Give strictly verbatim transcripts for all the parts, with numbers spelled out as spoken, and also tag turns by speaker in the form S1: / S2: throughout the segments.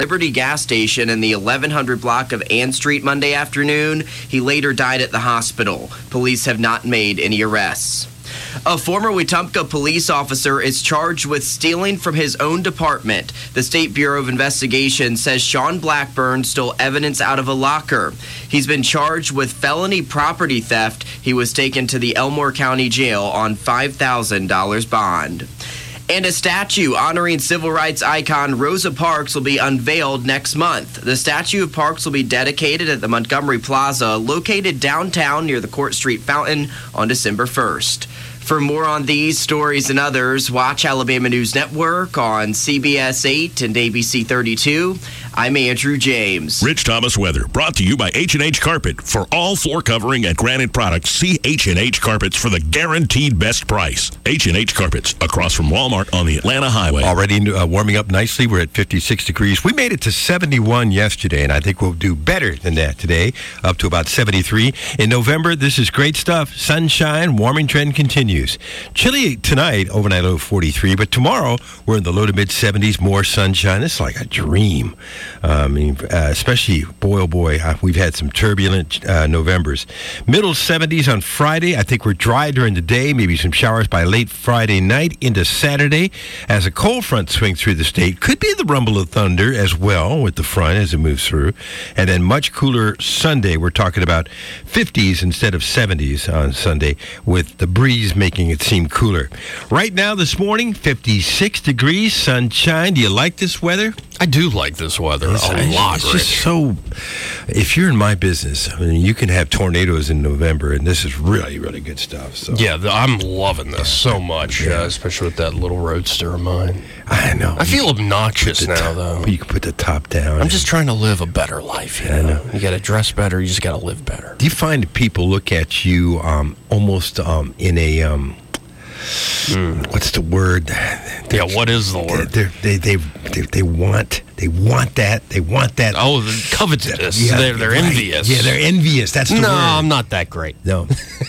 S1: Liberty gas station in the eleven hundred block of Ann Street Monday afternoon. He later died at the hospital. Police have not made any arrests. A former Wetumpka police officer is charged with stealing from his own department. The State Bureau of Investigation says Sean Blackburn stole evidence out of a locker. He's been charged with felony property theft. He was taken to the Elmore County Jail on five thousand dollars bond. And a statue honoring civil rights icon Rosa Parks will be unveiled next month. The statue of Parks will be dedicated at the Montgomery Plaza, located downtown near the Court Street Fountain, on December first. For more on these stories and others, watch Alabama News Network on C B S eight and A B C thirty-two. I'm Andrew James.
S2: Rich Thomas weather brought to you by H and H Carpet. For all floor covering and granite products, see H and H Carpets for the guaranteed best price. H and H Carpets, across from Walmart on the Atlanta Highway.
S3: Already uh, warming up nicely. We're at fifty-six degrees. We made it to seventy-one yesterday, and I think we'll do better than that today, up to about seventy-three. In November, this is great stuff. Sunshine, warming trend continues. Chilly tonight, overnight low forty-three, but tomorrow we're in the low to mid seventies, more sunshine. It's like a dream. Uh, I mean, uh, especially, boy, oh boy, uh, we've had some turbulent uh, Novembers. Middle seventies on Friday. I think we're dry during the day, maybe some showers by late Friday night into Saturday as a cold front swings through the state. Could be the rumble of thunder as well with the front as it moves through. And then much cooler Sunday. We're talking about fifties instead of seventies on Sunday with the breeze making it seem cooler. Right now this morning, fifty-six degrees, sunshine. Do you like this weather?
S4: I do like this weather
S3: It's,
S4: a lot,
S3: it's just
S4: Rich.
S3: so, if you're in my business, I mean, you can have tornadoes in November, and this is really, really good stuff. So
S4: Yeah, the, I'm loving this so much,
S3: Yeah.
S4: uh, especially with that little roadster of mine.
S3: I know.
S4: I feel obnoxious
S3: The
S4: now,
S3: top-
S4: though.
S3: You can put the top down.
S4: I'm just trying to live a better life, you
S3: I
S4: know?
S3: know.
S4: You got to dress better, you just got to live better.
S3: Do you find that people look at you um, almost um, in a, um,
S4: Mm.
S3: what's the word?
S4: Yeah, what is the word?
S3: They're, they they they they want they want that they want that.
S4: Oh, the covetousness.
S3: Yeah,
S4: they're they're
S3: right.
S4: envious.
S3: Yeah, they're envious. That's the
S4: no,
S3: word.
S4: I'm not that great.
S3: No.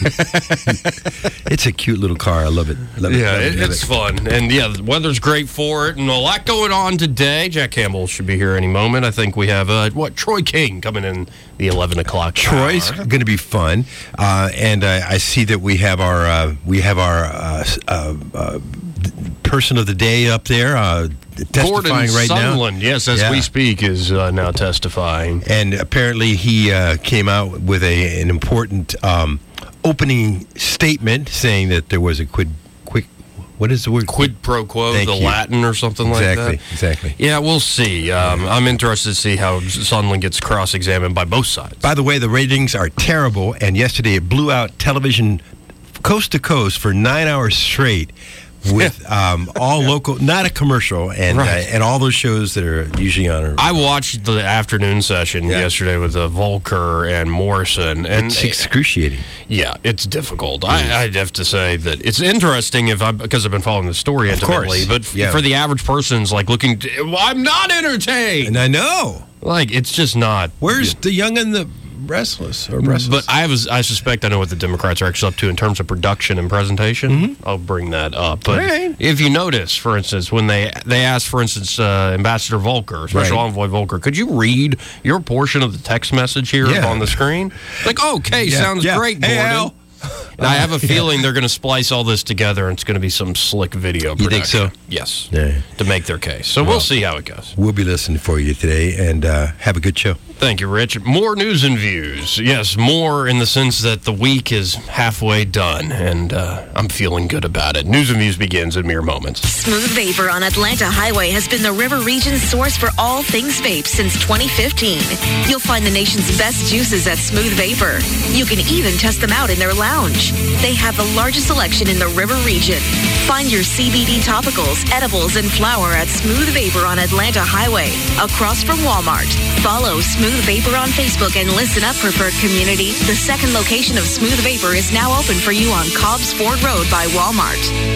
S3: It's a cute little car. I love it. Love it.
S4: Yeah,
S3: love
S4: it,
S3: it, love
S4: it's
S3: it.
S4: fun. And yeah, the weather's great for it. And a lot going on today. Jack Campbell should be here any moment. I think we have, uh, what, Troy King coming in the eleven o'clock
S3: Troy's
S4: hour.
S3: going to be fun, uh, and uh, I see that we have our uh, we have our uh, uh, uh, person of the day up there uh, testifying
S4: Gordon
S3: right
S4: Sutherland,
S3: now.
S4: yes, as
S3: Yeah.
S4: we speak, is uh, now testifying.
S3: And apparently he uh, came out with a an important um, opening statement saying that there was a quid quick. What is the word?
S4: Quid pro quo,
S3: Thank
S4: the
S3: you.
S4: Latin or something
S3: Exactly,
S4: like that.
S3: exactly.
S4: Yeah, we'll see. Um, I'm interested to see how Sutherland gets cross-examined by both sides.
S3: By the way, the ratings are terrible, and yesterday it blew out television coast to coast for nine hours straight with um, all local, not a commercial, and
S4: Right.
S3: uh, and all those shows that are usually on. Are,
S4: I watched the afternoon session
S3: Yeah.
S4: yesterday with uh, Volker and Morrison, and
S3: it's excruciating.
S4: yeah, it's difficult. I, I'd have to say that it's interesting if I because I've been following the story
S3: Of
S4: intimately,
S3: course.
S4: but f-
S3: Yeah.
S4: for the average person's like looking, to, well, I'm not entertained.
S3: And I know.
S4: Like it's just not.
S3: Where's the young and the restless or restless?
S4: But I was, I suspect I know what the Democrats are actually up to in terms of production and presentation. I'll bring that up. But
S3: All right.
S4: if you notice, for instance, when they they asked, for instance, uh, Ambassador Volker, Special
S3: Right.
S4: Envoy Volker, could you read your portion of the text message here
S3: Yeah.
S4: on the screen? Like, okay,
S3: Yeah,
S4: sounds
S3: yeah.
S4: great,
S3: Hey,
S4: Gordon.
S3: Al.
S4: And I have a feeling they're going to splice all this together, and it's going to be some slick video production.
S3: You think so?
S4: Yes.
S3: Yeah.
S4: To make their case. So we'll see how it goes.
S3: We'll be listening for you today, and uh, have a good show.
S4: Thank you, Rich. More news and views. Yes, more in the sense that the week is halfway done, and uh, I'm feeling good about it. News and views begins in mere moments.
S5: Smooth Vapor on Atlanta Highway has been the River Region's source for all things vape since twenty fifteen. You'll find the nation's best juices at Smooth Vapor. You can even test them out in their lounge. They have the largest selection in the River Region. Find your C B D topicals, edibles, and flower at Smooth Vapor on Atlanta Highway, across from Walmart. Follow Smooth Vapor on Facebook and listen up, preferred community. The second location of Smooth Vapor is now open for you on Cobbs Ford Road by Walmart.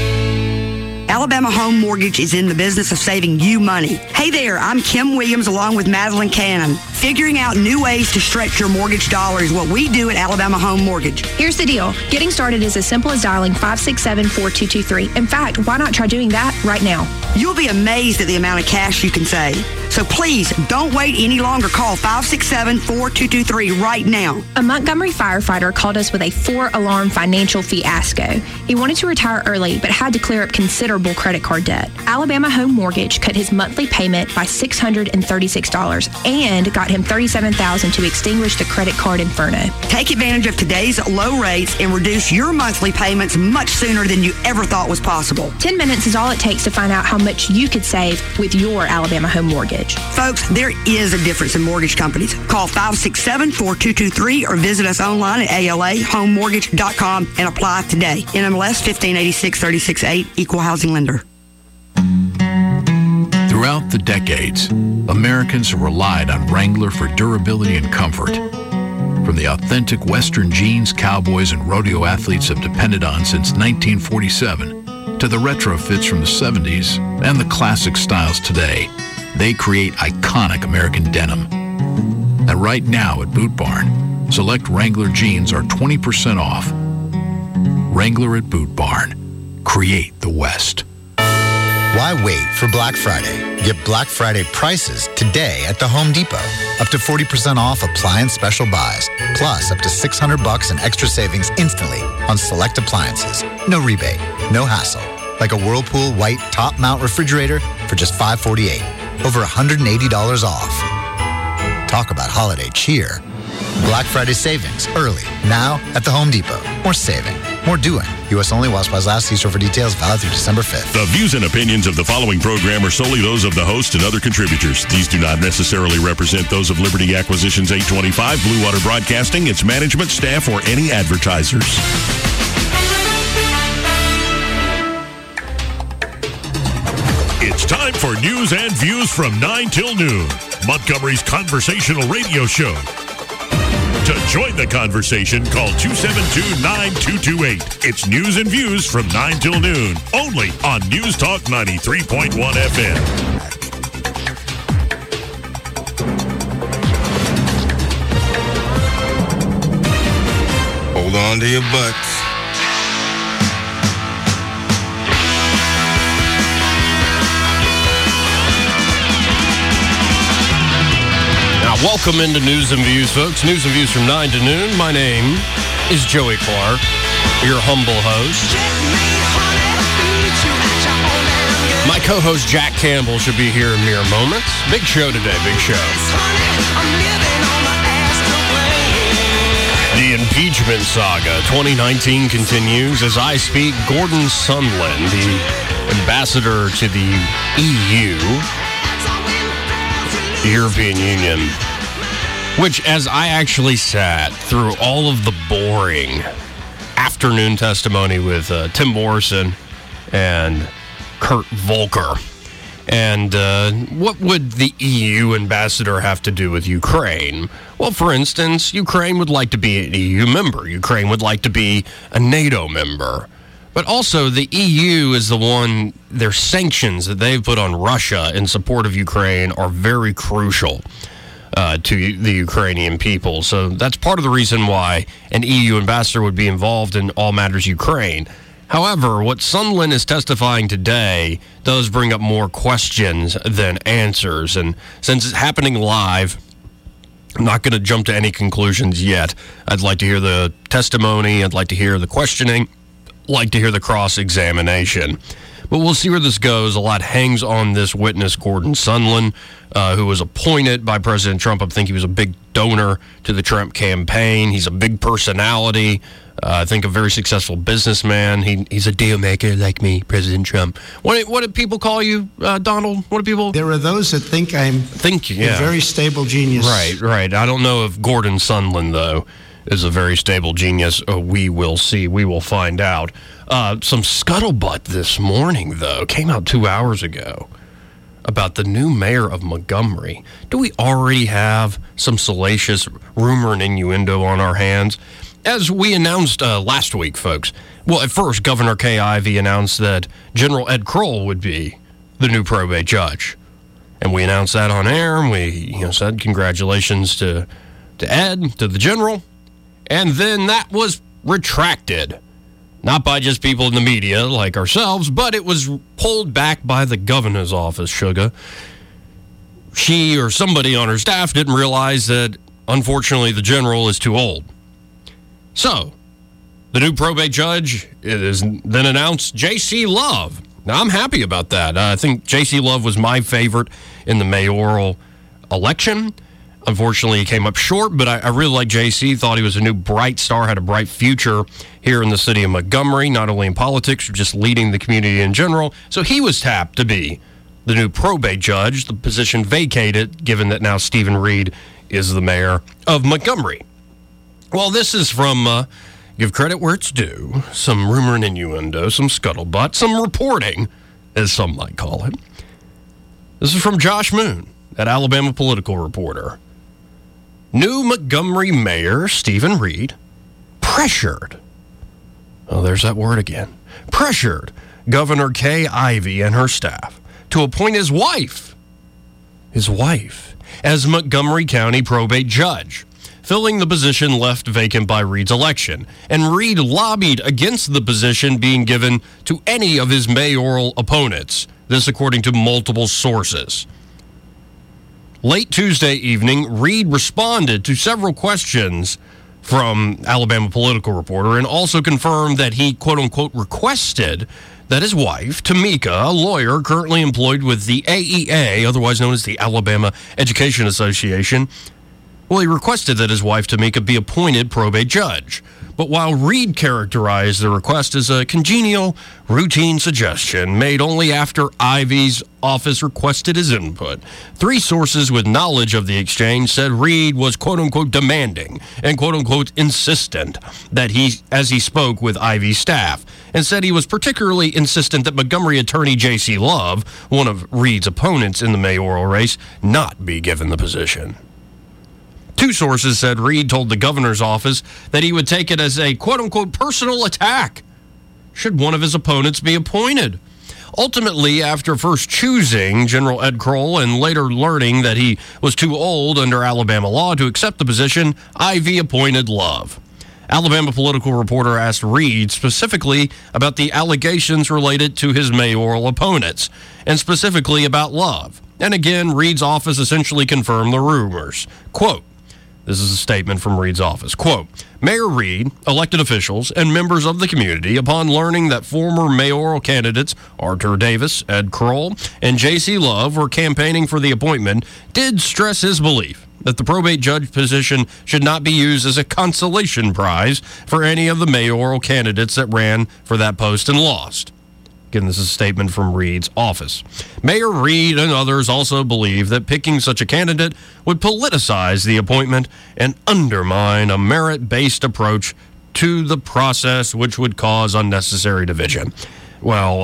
S6: Alabama Home Mortgage is in the business of saving you money. Hey there, I'm Kim Williams along with Madeline Cannon. Figuring out new ways to stretch your mortgage dollar is what we do at Alabama Home Mortgage.
S7: Here's the deal. Getting started is as simple as dialing five six seven, four two two three. In fact, why not try doing that right now?
S6: You'll be amazed at the amount of cash you can save. So please, don't wait any longer. Call five six seven, four two two three right now.
S7: A Montgomery firefighter called us with a four-alarm financial fiasco. He wanted to retire early, but had to clear up considerable credit card debt. Alabama Home Mortgage cut his monthly payment by six hundred thirty-six dollars and got him thirty-seven thousand dollars to extinguish the credit card inferno.
S6: Take advantage of today's low rates and reduce your monthly payments much sooner than you ever thought was possible.
S7: Ten minutes is all it takes to find out how much you could save with your Alabama Home Mortgage.
S6: Folks, there is a difference in mortgage companies. Call five six seven, four two two three or visit us online at A L A home mortgage dot com and apply today. N M L S fifteen eighty-six, thirty-six eight, Equal Housing Lender.
S8: Throughout the decades, Americans have relied on Wrangler for durability and comfort. From the authentic Western jeans cowboys and rodeo athletes have depended on since nineteen forty-seven, to the retro fits from the seventies and the classic styles today, they create iconic American denim. And right now at Boot Barn, select Wrangler jeans are twenty percent off. Wrangler at Boot Barn. Create the West.
S9: Why wait for Black Friday? Get Black Friday prices today at the Home Depot. Up to forty percent off appliance special buys. Plus up to six hundred bucks in extra savings instantly on select appliances. No rebate, no hassle. Like a Whirlpool white top mount refrigerator for just five forty-eight. Over one hundred eighty dollars off. Talk about holiday cheer. Black Friday savings early now at the Home Depot. More saving, more doing. U S only while supplies last. See store for details. Valid through December fifth.
S2: The views and opinions of the following program are solely those of the host and other contributors. These do not necessarily represent those of Liberty Acquisitions eight twenty-five, Blue Water Broadcasting, its management, staff, or any advertisers. It's time for news and views from nine till noon. Montgomery's conversational radio show. To join the conversation, call two seven two, nine two two eight. It's news and views from nine till noon, only on News Talk ninety-three point one F M.
S10: Hold on to your butts.
S4: Welcome into News and Views, folks. News and Views from nine to noon. My name is Joey Clark, your humble host. My co-host Jack Campbell should be here in mere moments. Big show today, big show. The impeachment saga twenty nineteen continues as I speak. Gordon Sondland, the ambassador to the E U, the European Union, which, as I actually sat through all of the boring afternoon testimony with uh, Tim Morrison and Kurt Volker, and uh, what would the E U ambassador have to do with Ukraine? Well, for instance, Ukraine would like to be an E U member. Ukraine would like to be a NATO member. But also, the E U is the one, their sanctions that they've put on Russia in support of Ukraine are very crucial uh, to the Ukrainian people. So that's part of the reason why an E U ambassador would be involved in all matters Ukraine. However, what Sondland is testifying today does bring up more questions than answers. And since it's happening live, I'm not going to jump to any conclusions yet. I'd like to hear the testimony. I'd like to hear the questioning. Like to hear the cross-examination. But we'll see where this goes. A lot hangs on this witness, Gordon Sondland, uh, who was appointed by President Trump. I think he was a big donor to the Trump campaign. He's a big personality. Uh, I think a very successful businessman. He He's a deal maker like me, President Trump. What, what do people call you, uh, Donald? What do people...
S11: There are those that think I'm
S4: think, yeah.
S11: a very stable genius.
S4: Right, right. I don't know if Gordon Sondland, though, is a very stable genius. Uh, we will see. We will find out. Uh, some scuttlebutt this morning, though, came out two hours ago about the new mayor of Montgomery. Do we already have some salacious rumor and innuendo on our hands? As we announced uh, last week, folks. Well, at first, Governor Kay Ivey announced that General Ed Kroll would be the new probate judge. And we announced that on air, and we you know, said congratulations to, to Ed, to the general. And then that was retracted. Not by just people in the media like ourselves, but it was pulled back by the governor's office, Sugar. She or somebody on her staff didn't realize that, unfortunately, the general is too old. So, the new probate judge is then announced J C. Love. Now, I'm happy about that. Uh, I think J C. Love was my favorite in the mayoral election. Unfortunately, he came up short, but I, I really like J C. Thought he was a new bright star, had a bright future here in the city of Montgomery, not only in politics, but just leading the community in general. So he was tapped to be the new probate judge, the position vacated, given that now Stephen Reed is the mayor of Montgomery. Well, this is from, uh, give credit where it's due, some rumor and innuendo, some scuttlebutt, some reporting, as some might call it. This is from Josh Moon, at Alabama Political Reporter. New Montgomery Mayor Stephen Reed pressured, oh, there's that word again, pressured Governor Kay Ivey and her staff to appoint his wife, his wife, as Montgomery County probate judge, filling the position left vacant by Reed's election. And Reed lobbied against the position being given to any of his mayoral opponents, this according to multiple sources. Late Tuesday evening, Reed responded to several questions from Alabama Political Reporter and also confirmed that he, quote-unquote, requested that his wife, Tamika, a lawyer currently employed with the A E A, otherwise known as the Alabama Education Association, well, he requested that his wife, Tamika, be appointed probate judge. But while Reed characterized the request as a congenial, routine suggestion made only after Ivey's office requested his input, three sources with knowledge of the exchange said Reed was quote-unquote demanding and quote-unquote insistent that he, as he spoke with Ivey's staff, and said he was particularly insistent that Montgomery attorney J C. Love, one of Reed's opponents in the mayoral race, not be given the position. Two sources said Reed told the governor's office that he would take it as a quote-unquote personal attack should one of his opponents be appointed. Ultimately, after first choosing General Ed Kroll and later learning that he was too old under Alabama law to accept the position, Ivey appointed Love. Alabama Political Reporter asked Reed specifically about the allegations related to his mayoral opponents, and specifically about Love. And again, Reed's office essentially confirmed the rumors. Quote, this is a statement from Reed's office. Quote, Mayor Reed, elected officials, and members of the community, upon learning that former mayoral candidates Arthur Davis, Ed Kroll, and J C. Love were campaigning for the appointment, did stress his belief that the probate judge position should not be used as a consolation prize for any of the mayoral candidates that ran for that post and lost. Again, this is a statement from Reed's office. Mayor Reed and others also believe that picking such a candidate would politicize the appointment and undermine a merit-based approach to the process, which would cause unnecessary division. Well,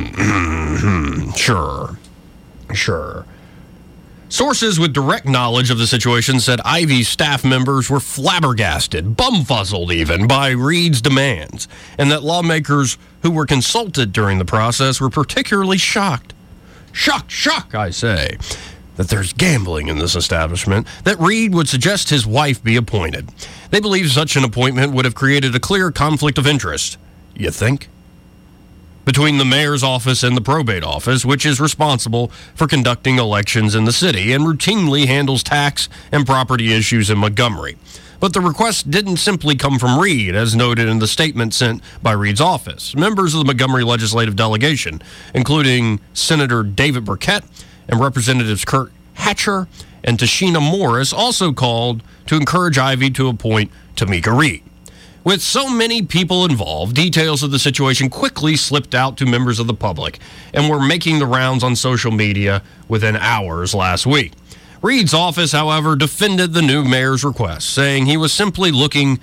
S4: um, sure, sure. Sources with direct knowledge of the situation said Ivey's staff members were flabbergasted, bumfuzzled even, by Reed's demands, and that lawmakers who were consulted during the process were particularly shocked. Shock, shock, I say, that there's gambling in this establishment, that Reed would suggest his wife be appointed. They believe such an appointment would have created a clear conflict of interest. You think? Between the mayor's office and the probate office, which is responsible for conducting elections in the city and routinely handles tax and property issues in Montgomery. But the request didn't simply come from Reed, as noted in the statement sent by Reed's office. Members of the Montgomery legislative delegation, including Senator David Burkett and Representatives Kurt Hatcher and Tashina Morris, also called to encourage Ivey to appoint Tamika Reed. With so many people involved, details of the situation quickly slipped out to members of the public and were making the rounds on social media within hours last week. Reed's office, however, defended the new mayor's request, saying he was simply looking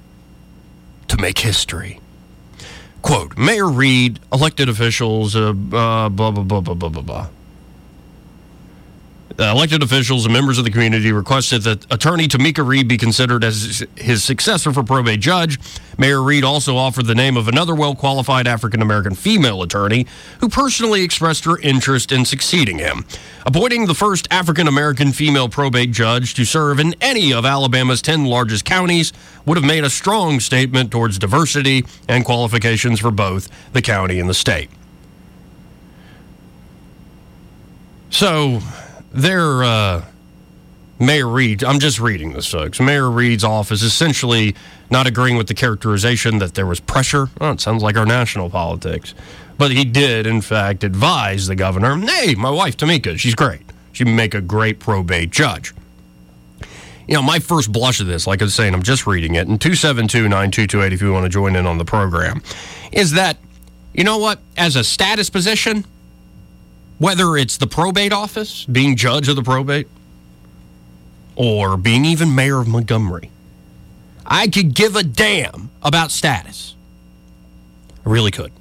S4: to make history. Quote, Mayor Reed, elected officials, uh, uh, blah, blah, blah, blah, blah, blah, blah. Uh, elected officials and members of the community requested that attorney Tamika Reed be considered as his successor for probate judge. Mayor Reed also offered the name of another well-qualified African-American female attorney who personally expressed her interest in succeeding him. Appointing the first African-American female probate judge to serve in any of Alabama's ten largest counties would have made a strong statement towards diversity and qualifications for both the county and the state. So... Their uh, Mayor Reed, I'm just reading this, folks. Mayor Reed's office essentially not agreeing with the characterization that there was pressure. Oh, it sounds like our national politics. But he did, in fact, advise the governor, hey, my wife, Tamika, she's great. She'd make a great probate judge. You know, my first blush of this, like I was saying, I'm just reading it, and two seven two, nine two two eight if you want to join in on the program, is that, you know what, as a status position, whether it's the probate office, being judge of the probate, or being even mayor of Montgomery, I could give a damn about status. I really could.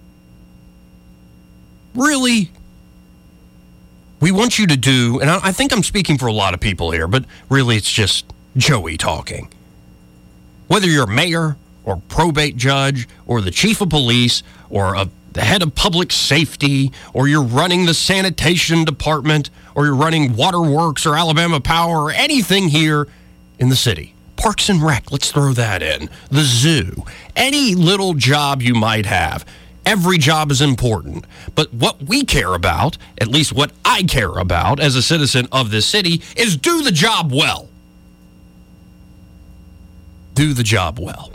S4: Really, we want you to do, and I think I'm speaking for a lot of people here, but really it's just Joey talking. Whether you're mayor or probate judge or the chief of police or a the head of public safety, or you're running the sanitation department, or you're running Waterworks or Alabama Power or anything here in the city. Parks and Rec, let's throw that in. The zoo. Any little job you might have. Every job is important. But what we care about, at least what I care about as a citizen of this city, is do the job well. Do the job well.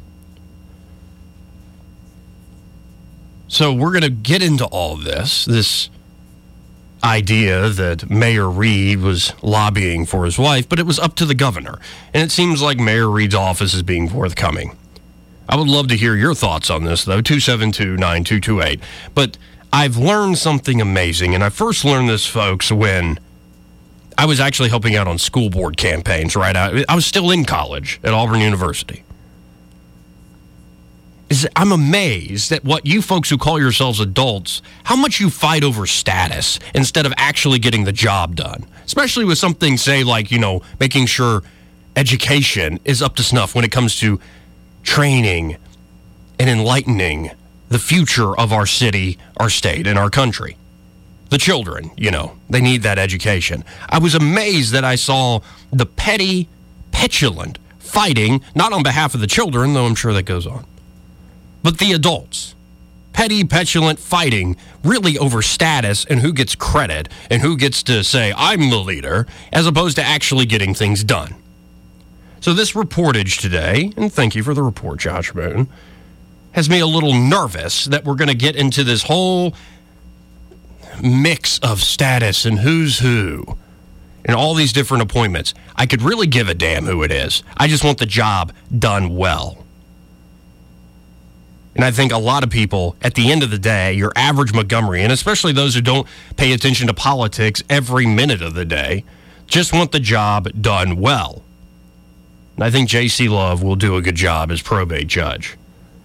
S4: So we're going to get into all of this, this idea that Mayor Reed was lobbying for his wife, but it was up to the governor. And it seems like Mayor Reed's office is being forthcoming. I would love to hear your thoughts on this, though, two seven two, nine two two eight. But I've learned something amazing, and I first learned this, folks, when I was actually helping out on school board campaigns, right? I, I was still in college at Auburn University. Is I'm amazed at what you folks who call yourselves adults, how much you fight over status instead of actually getting the job done. Especially with something, say, like, you know, making sure education is up to snuff when it comes to training and enlightening the future of our city, our state, and our country. The children, you know, they need that education. I was amazed that I saw the petty, petulant fighting, not on behalf of the children, though I'm sure that goes on, but the adults. Petty, petulant fighting really over status and who gets credit and who gets to say, I'm the leader, as opposed to actually getting things done. So this reportage today, and thank you for the report, Josh Moon, has me a little nervous that we're going to get into this whole mix of status and who's who and all these different appointments. I could really give a damn who it is. I just want the job done well. And I think a lot of people, at the end of the day, your average Montgomery, and especially those who don't pay attention to politics every minute of the day, just want the job done well. And I think J C Love will do a good job as probate judge.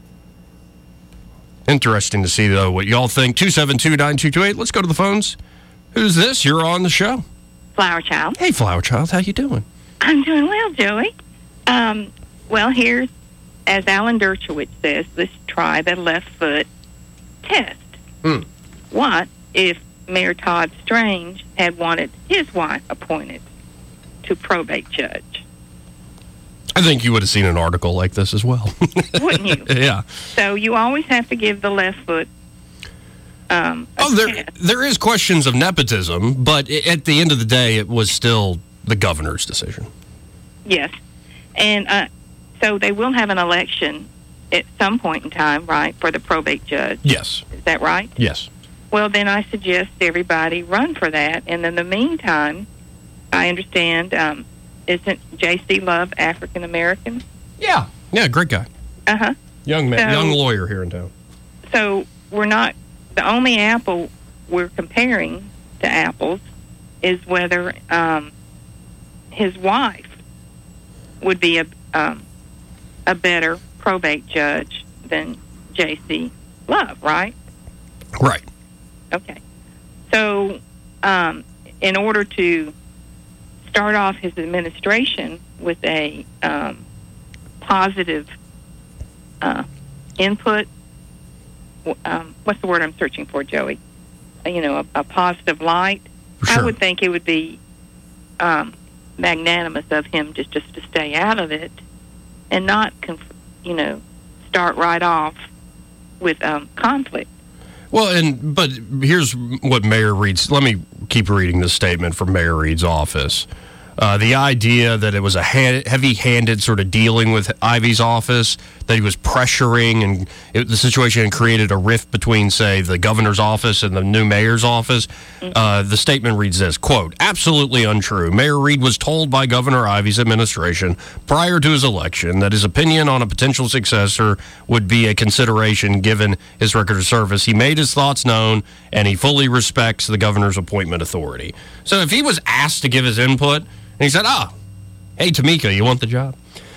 S4: Interesting to see, though, what y'all think. two seven two, nine two two eight. Let's go to the phones. Who's this? You're on the show.
S10: Flower Child.
S4: Hey, Flower Child. How you doing?
S10: I'm doing well, Joey. Um, well, here's, as Alan Dershowitz says, let's try the left foot test.
S4: Hmm.
S10: What if Mayor Todd Strange had wanted his wife appointed to probate judge?
S4: I think you would have seen an article like this as well.
S10: Wouldn't you?
S4: Yeah.
S10: So you always have to give the left foot um, a
S4: Oh, there,
S10: test.
S4: there is questions of nepotism, but i- at the end of the day, it was still the governor's decision.
S10: Yes. And uh, so they will have an election at some point in time, right, for the probate judge.
S4: Yes.
S10: Is that right?
S4: Yes.
S10: Well, then I suggest everybody run for that. And in the meantime, I understand, um, isn't J C Love African-American?
S4: Yeah. Yeah, great guy.
S10: Uh-huh.
S4: Young man,
S10: So-
S4: young lawyer here in town.
S10: So we're not, the only apple we're comparing to apples is whether um, his wife would be a, um, a better probate judge than J C Love, right?
S4: Right.
S10: Okay. So um, in order to start off his administration with a um, positive uh, input, um, what's the word I'm searching for, Joey? Uh, you know, a, a positive light.
S4: Sure.
S10: I would think it would be um, magnanimous of him just, just to stay out of it and not, conf- you know, start right off with um, conflict.
S4: Well, and but here's what Mayor Reed's. Let me keep reading this statement from Mayor Reed's office. Uh, the idea that it was a ha- heavy-handed sort of dealing with Ivey's office, that he was pressuring, and it, the situation created a rift between, say, the governor's office and the new mayor's office. Mm-hmm. Uh, the statement reads this, quote, absolutely untrue. Mayor Reed was told by Governor Ivey's administration prior to his election that his opinion on a potential successor would be a consideration given his record of service. He made his thoughts known, and he fully respects the governor's appointment authority. So if he was asked to give his input, and he said, oh, hey, Tamika, you want the job?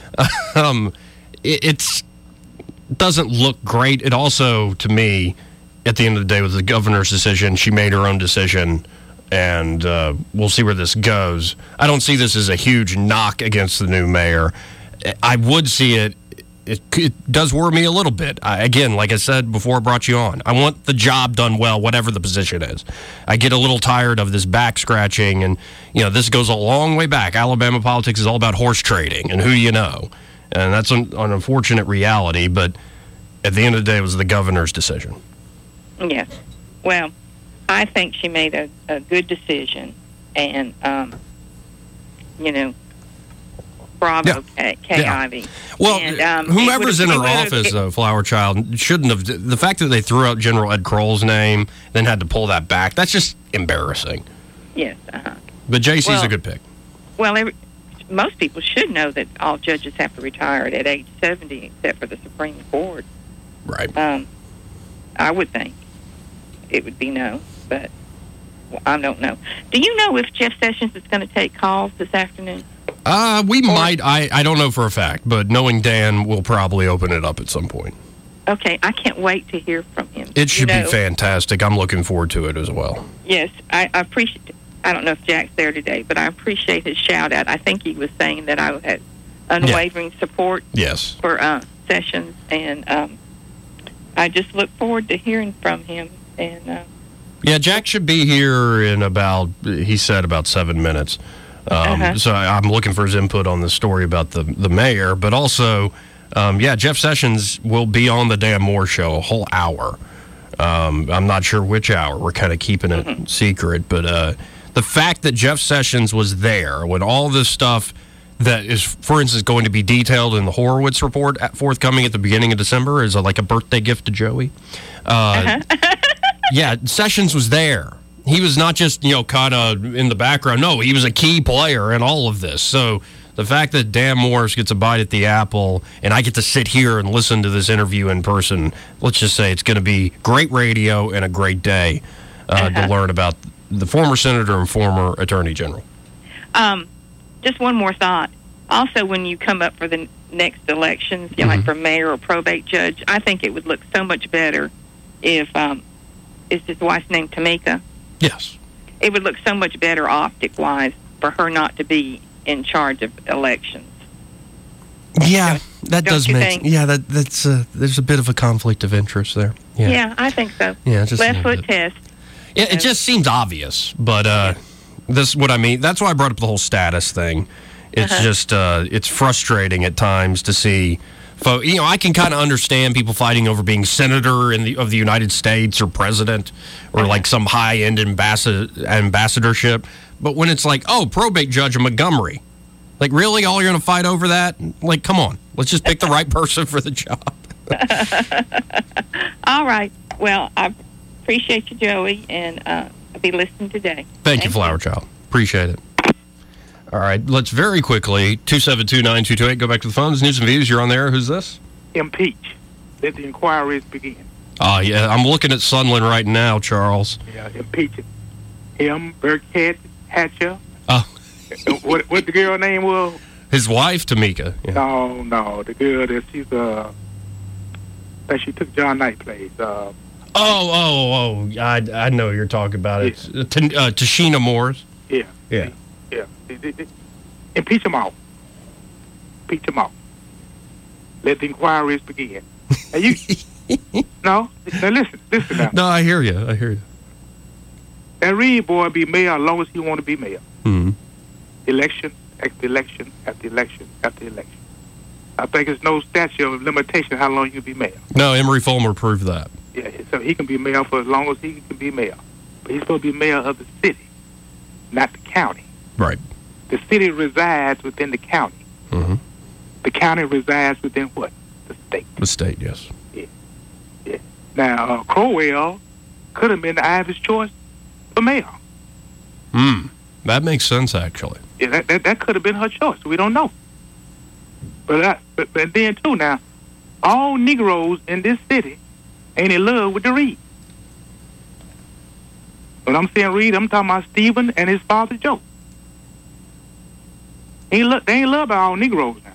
S4: um, it it's, doesn't look great. It also, to me, at the end of the day, was the governor's decision. She made her own decision, and uh, we'll see where this goes. I don't see this as a huge knock against the new mayor. I would see it. It, it does worry me a little bit. I, again, like I said before I brought you on, I want the job done well, whatever the position is. I get a little tired of this back scratching, and you know this goes a long way back. Alabama politics is all about horse trading and who you know, and that's an, an unfortunate reality. But at the end of the day, it was the governor's decision.
S10: Yes. Well, I think she made a, a good decision, and um, you know. Bravo, yeah. Kay, Kay
S4: yeah.
S10: Ivey.
S4: Well,
S10: and, um,
S4: whomever's in her office, it, though, Flower Child, shouldn't have. The fact that they threw out General Ed Kroll's name, then had to pull that back, that's just embarrassing.
S10: Yes. Uh-huh.
S4: But J C's
S10: well,
S4: a good pick.
S10: Well, every, most people should know that all judges have to retire at age seventy, except for the Supreme Court.
S4: Right.
S10: Um, I would think it would be no, but well, I don't know. Do you know if Jeff Sessions is going to take calls this afternoon?
S4: Uh, we or, might. I, I don't know for a fact, but knowing Dan, we'll probably open it up at some point.
S10: Okay, I can't wait to hear from him.
S4: It should
S10: you know,
S4: be fantastic. I'm looking forward to it as well.
S10: Yes, I, I appreciate. I don't know if Jack's there today, but I appreciate his shout out. I think he was saying that I had unwavering yeah. support.
S4: Yes.
S10: For uh, Sessions, and um, I just look forward to hearing from him. And uh,
S4: yeah, Jack should be here in about. He said about seven minutes. Um, uh-huh. So I, I'm looking for his input on the story about the, the mayor, but also, um, yeah, Jeff Sessions will be on the Dan Moore Show a whole hour. Um, I'm not sure which hour. We're kind of keeping it mm-hmm. secret, but uh, the fact that Jeff Sessions was there when all this stuff that is, for instance, going to be detailed in the Horowitz report at, forthcoming at the beginning of December is a, like a birthday gift to Joey. Uh, uh-huh. Yeah, Sessions was there. He was not just, you know, kind of in the background. No, he was a key player in all of this. So the fact that Dan Morris gets a bite at the apple and I get to sit here and listen to this interview in person, let's just say it's going to be great radio and a great day uh, uh-huh. to learn about the former senator and former attorney general.
S10: Um, just one more thought. Also, when you come up for the next elections, you know, mm-hmm. like for mayor or probate judge, I think it would look so much better if, um, is his wife's name Tamika?
S4: Yes.
S10: It would look so much better optic-wise for her not to be in charge of elections.
S4: Yeah,
S10: don't,
S4: that
S10: don't
S4: does
S10: you
S4: make
S10: think?
S4: Yeah, that that's uh, there's a bit of a conflict of interest there. Yeah,
S10: yeah I think so.
S4: Yeah, just
S10: left foot test.
S4: Yeah, it just seems obvious, but uh, yeah. this is what I mean. That's why I brought up the whole status thing. It's uh-huh. just uh, it's frustrating at times to see. So, you know, I can kind of understand people fighting over being senator in the, of the United States or president or like some high-end ambassador, ambassadorship. But when it's like, oh, probate judge in Montgomery, like, really? All you're going to fight over that? Like, come on. Let's just pick the right person for the job.
S10: All right. Well, I appreciate you, Joey, and uh, I'll be listening today.
S4: Thank, Thank you, Flower Child. Appreciate it. All right, let's very quickly, two seven two, nine two two eight, go back to the phones. News and Views, you're on there. Who's this?
S12: Impeach. Let the inquiries begin.
S4: Oh, uh, yeah, I'm looking at Sunland right now, Charles.
S12: Yeah, impeaching him, Burkhead, Hatcher.
S4: Oh.
S12: what what the girl name was?
S4: His wife, Tamika.
S12: Yeah. No, no, the girl that she's, uh, that she took John Knight place. Uh,
S4: oh, oh, oh, I, I know you're talking about it. Yeah. Uh, Tashina Morris.
S12: Yeah.
S3: Yeah.
S12: Yeah. Impeach them all. Impeach them all. Let the inquiries begin. And you, no, now listen, listen now.
S4: No, I hear you. I hear you.
S12: That Reed boy be mayor as long as he want to be mayor.
S4: Mm-hmm.
S12: Election after election after election after election. I think there's no statute of limitation how long you can be mayor.
S4: No, Emery Fulmer proved that.
S12: Yeah, so he can be mayor for as long as he can be mayor. But he's supposed to be mayor of the city, not the county.
S4: Right.
S12: The city resides within the county.
S4: Mm-hmm.
S12: The county resides within what? The state.
S4: The state, yes.
S12: Yeah. Yeah. Now, uh, Crowell could have been the Ivy's choice for mayor.
S4: Hmm. That makes sense, actually.
S12: Yeah, that, that, that could have been her choice. We don't know. But, I, but but then, too, now, all Negroes in this city ain't in love with the Reed. When I'm saying Reed, I'm talking about Stephen and his father, Joe. Ain't lo- they ain't loved by all Negroes now.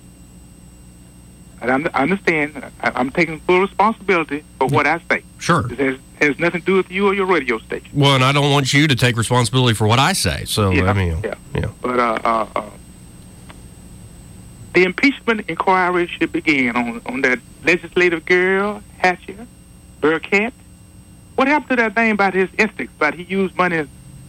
S12: And I understand. I, I'm taking full responsibility for what I say.
S4: Sure.
S12: It has, has nothing to do with you or your radio station.
S4: Well, and I don't want you to take responsibility for what I say. So,
S12: Yeah,
S4: I mean,
S12: yeah.
S4: yeah.
S12: But uh, uh, uh, the impeachment inquiry should begin on, on that legislative girl, Hatcher, Burkett. What happened to that thing about his ethics, about he used money?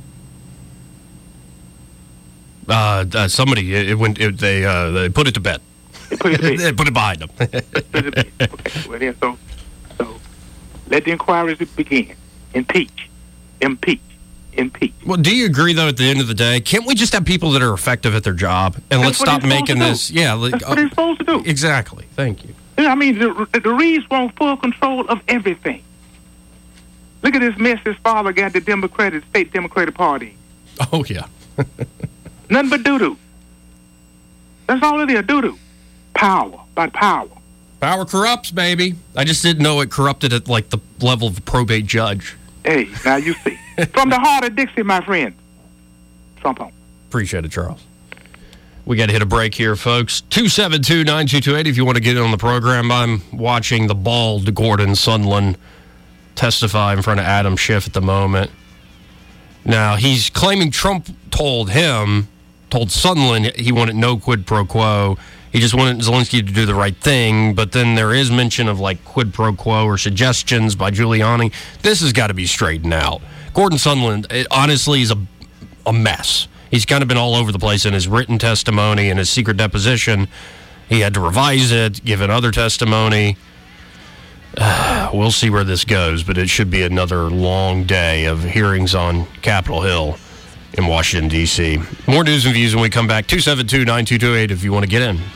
S4: Uh, uh, somebody, it, it went, it, they, uh, they put it to bed.
S12: They put it, to
S4: they put it behind them.
S12: okay, well, then, so, so let the inquiries begin. Impeach, impeach, impeach.
S4: Well, do you agree, though, at the end of the day, can't we just have people that are effective at their job? And
S12: That's
S4: let's
S12: what
S4: stop
S12: they're supposed
S4: making
S12: to do.
S4: this. Yeah. Like,
S12: That's what they're supposed to do.
S4: Exactly. Thank you.
S12: I mean, the, the Reeds want full control of everything. Look at this mess his father got the Democratic, state Democratic Party.
S4: Oh, yeah.
S12: Nothing but doo-doo. That's all it is, doo-doo. Power, by power.
S4: Power corrupts, baby. I just didn't know it corrupted at, like, the level of a probate judge.
S12: Hey, now you see. From the heart of Dixie, my friend. Trump on.
S4: Appreciate it, Charles. We got to hit a break here, folks. two seven two, nine two two eight if you want to get in on the program. I'm watching the bald Gordon Sondland testify in front of Adam Schiff at the moment. Now, he's claiming Trump told him, told Sondland he wanted no quid pro quo. He just wanted Zelensky to do the right thing, but then there is mention of, like, quid pro quo or suggestions by Giuliani. This has got to be straightened out. Gordon Sondland, it honestly, is a, a mess. He's kind of been all over the place in his written testimony and his secret deposition. He had to revise it, give another testimony. Uh, we'll see where this goes, but it should be another long day of hearings on Capitol Hill in Washington, D C More news and views when we come back. two seven two, nine two two eight if you want to get in.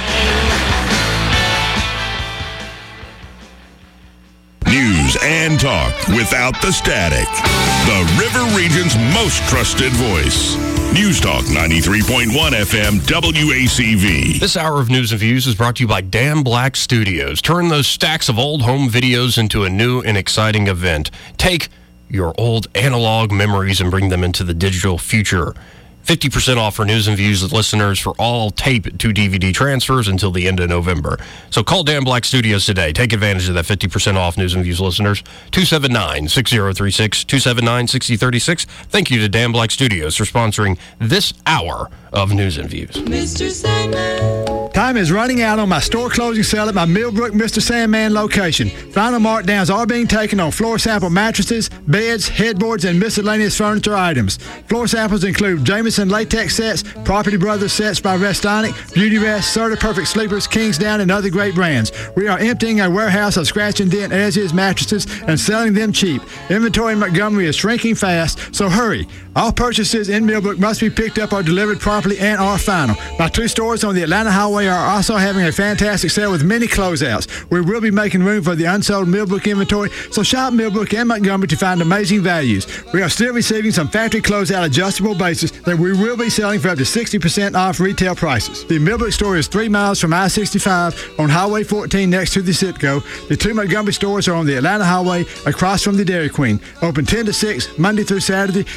S2: News and talk without the static. The River Region's most trusted voice. News Talk ninety-three point one F M W A C V.
S4: This hour of news and views is brought to you by Dan Black Studios. Turn those stacks of old home videos into a new and exciting event. Take your old analog memories and bring them into the digital future. fifty percent off for news and views listeners for all tape to D V D transfers until the end of November. So call Dan Black Studios today. Take advantage of that fifty percent off news and views listeners. two seven nine, six zero three six, two seven nine, six zero three six. Thank you to Dan Black Studios for sponsoring this hour of news and views.
S13: Mister Sandman.
S14: Time is running out on my store closing sale at my Millbrook Mister Sandman location. Final markdowns are being taken on floor sample mattresses, beds, headboards, and miscellaneous furniture items. Floor samples include Jamison latex sets, Property Brothers sets by Restonic, Beauty Rest, Serta Perfect Sleepers, Kingsdown, and other great brands. We are emptying our warehouse of scratch and dent as-is mattresses and selling them cheap. Inventory in Montgomery is shrinking fast, so hurry. All purchases in Millbrook must be picked up or delivered promptly and are final. My two stores on the Atlanta Highway are also having a fantastic sale with many closeouts. We will be making room for the unsold Millbrook inventory, so shop Millbrook and Montgomery to find amazing values. We are still receiving some factory closeout adjustable bases that we will be selling for up to sixty percent off retail prices. The Millbrook store is three miles from I sixty-five on Highway fourteen next to the Citgo. The two Montgomery stores are on the Atlanta Highway across from the Dairy Queen. Open ten to six, Monday through Saturday. Mister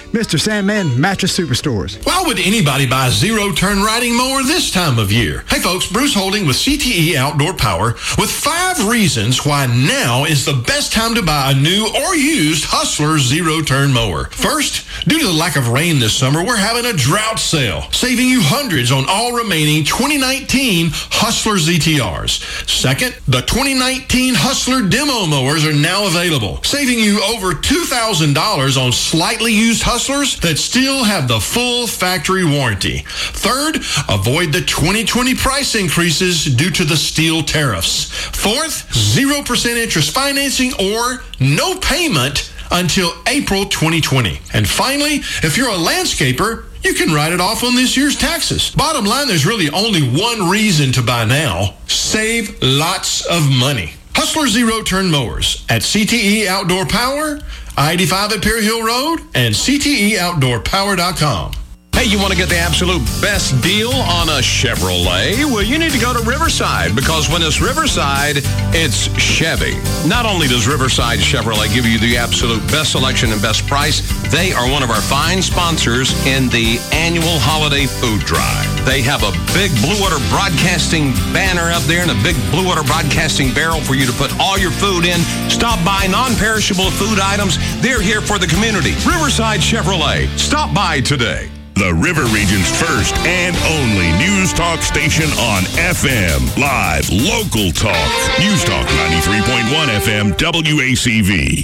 S14: Sandman Mattress Superstores.
S15: Why would anybody buy a zero-turn riding mower this time of year? Hey folks, Bruce Holding with C T E Outdoor Power with five reasons why now is the best time to buy a new or used Hustler zero-turn mower. First, due to the lack of rain this summer, we're having a drought sale, saving you hundreds on all remaining twenty nineteen Hustler Z T Rs. Second, the twenty nineteen Hustler demo mowers are now available, saving you over two thousand dollars on slightly used Hustlers that still have the full factory warranty. Third, avoid the twenty twenty price increases due to the steel tariffs. Fourth, zero percent interest financing or no payment until April twenty twenty. And finally, if you're a landscaper, you can write it off on this year's taxes. Bottom line, there's really only one reason to buy now. Save lots of money. Hustler zero-turn mowers at C T E Outdoor Power, I eighty-five at Perry Hill Road, and C T E outdoor power dot com.
S16: Hey, you want to get the absolute best deal on a Chevrolet? Well, you need to go to Riverside, because when it's Riverside, it's Chevy. Not only does Riverside Chevrolet give you the absolute best selection and best price, they are one of our fine sponsors in the annual holiday food drive. They have a big Blue Water Broadcasting banner up there and a big Blue Water Broadcasting barrel for you to put all your food in. Stop by, non-perishable food items. They're here for the community. Riverside Chevrolet. Stop by today.
S2: The River Region's first and only news talk station on F M. Live, local talk. News Talk ninety-three point one F M W A C V.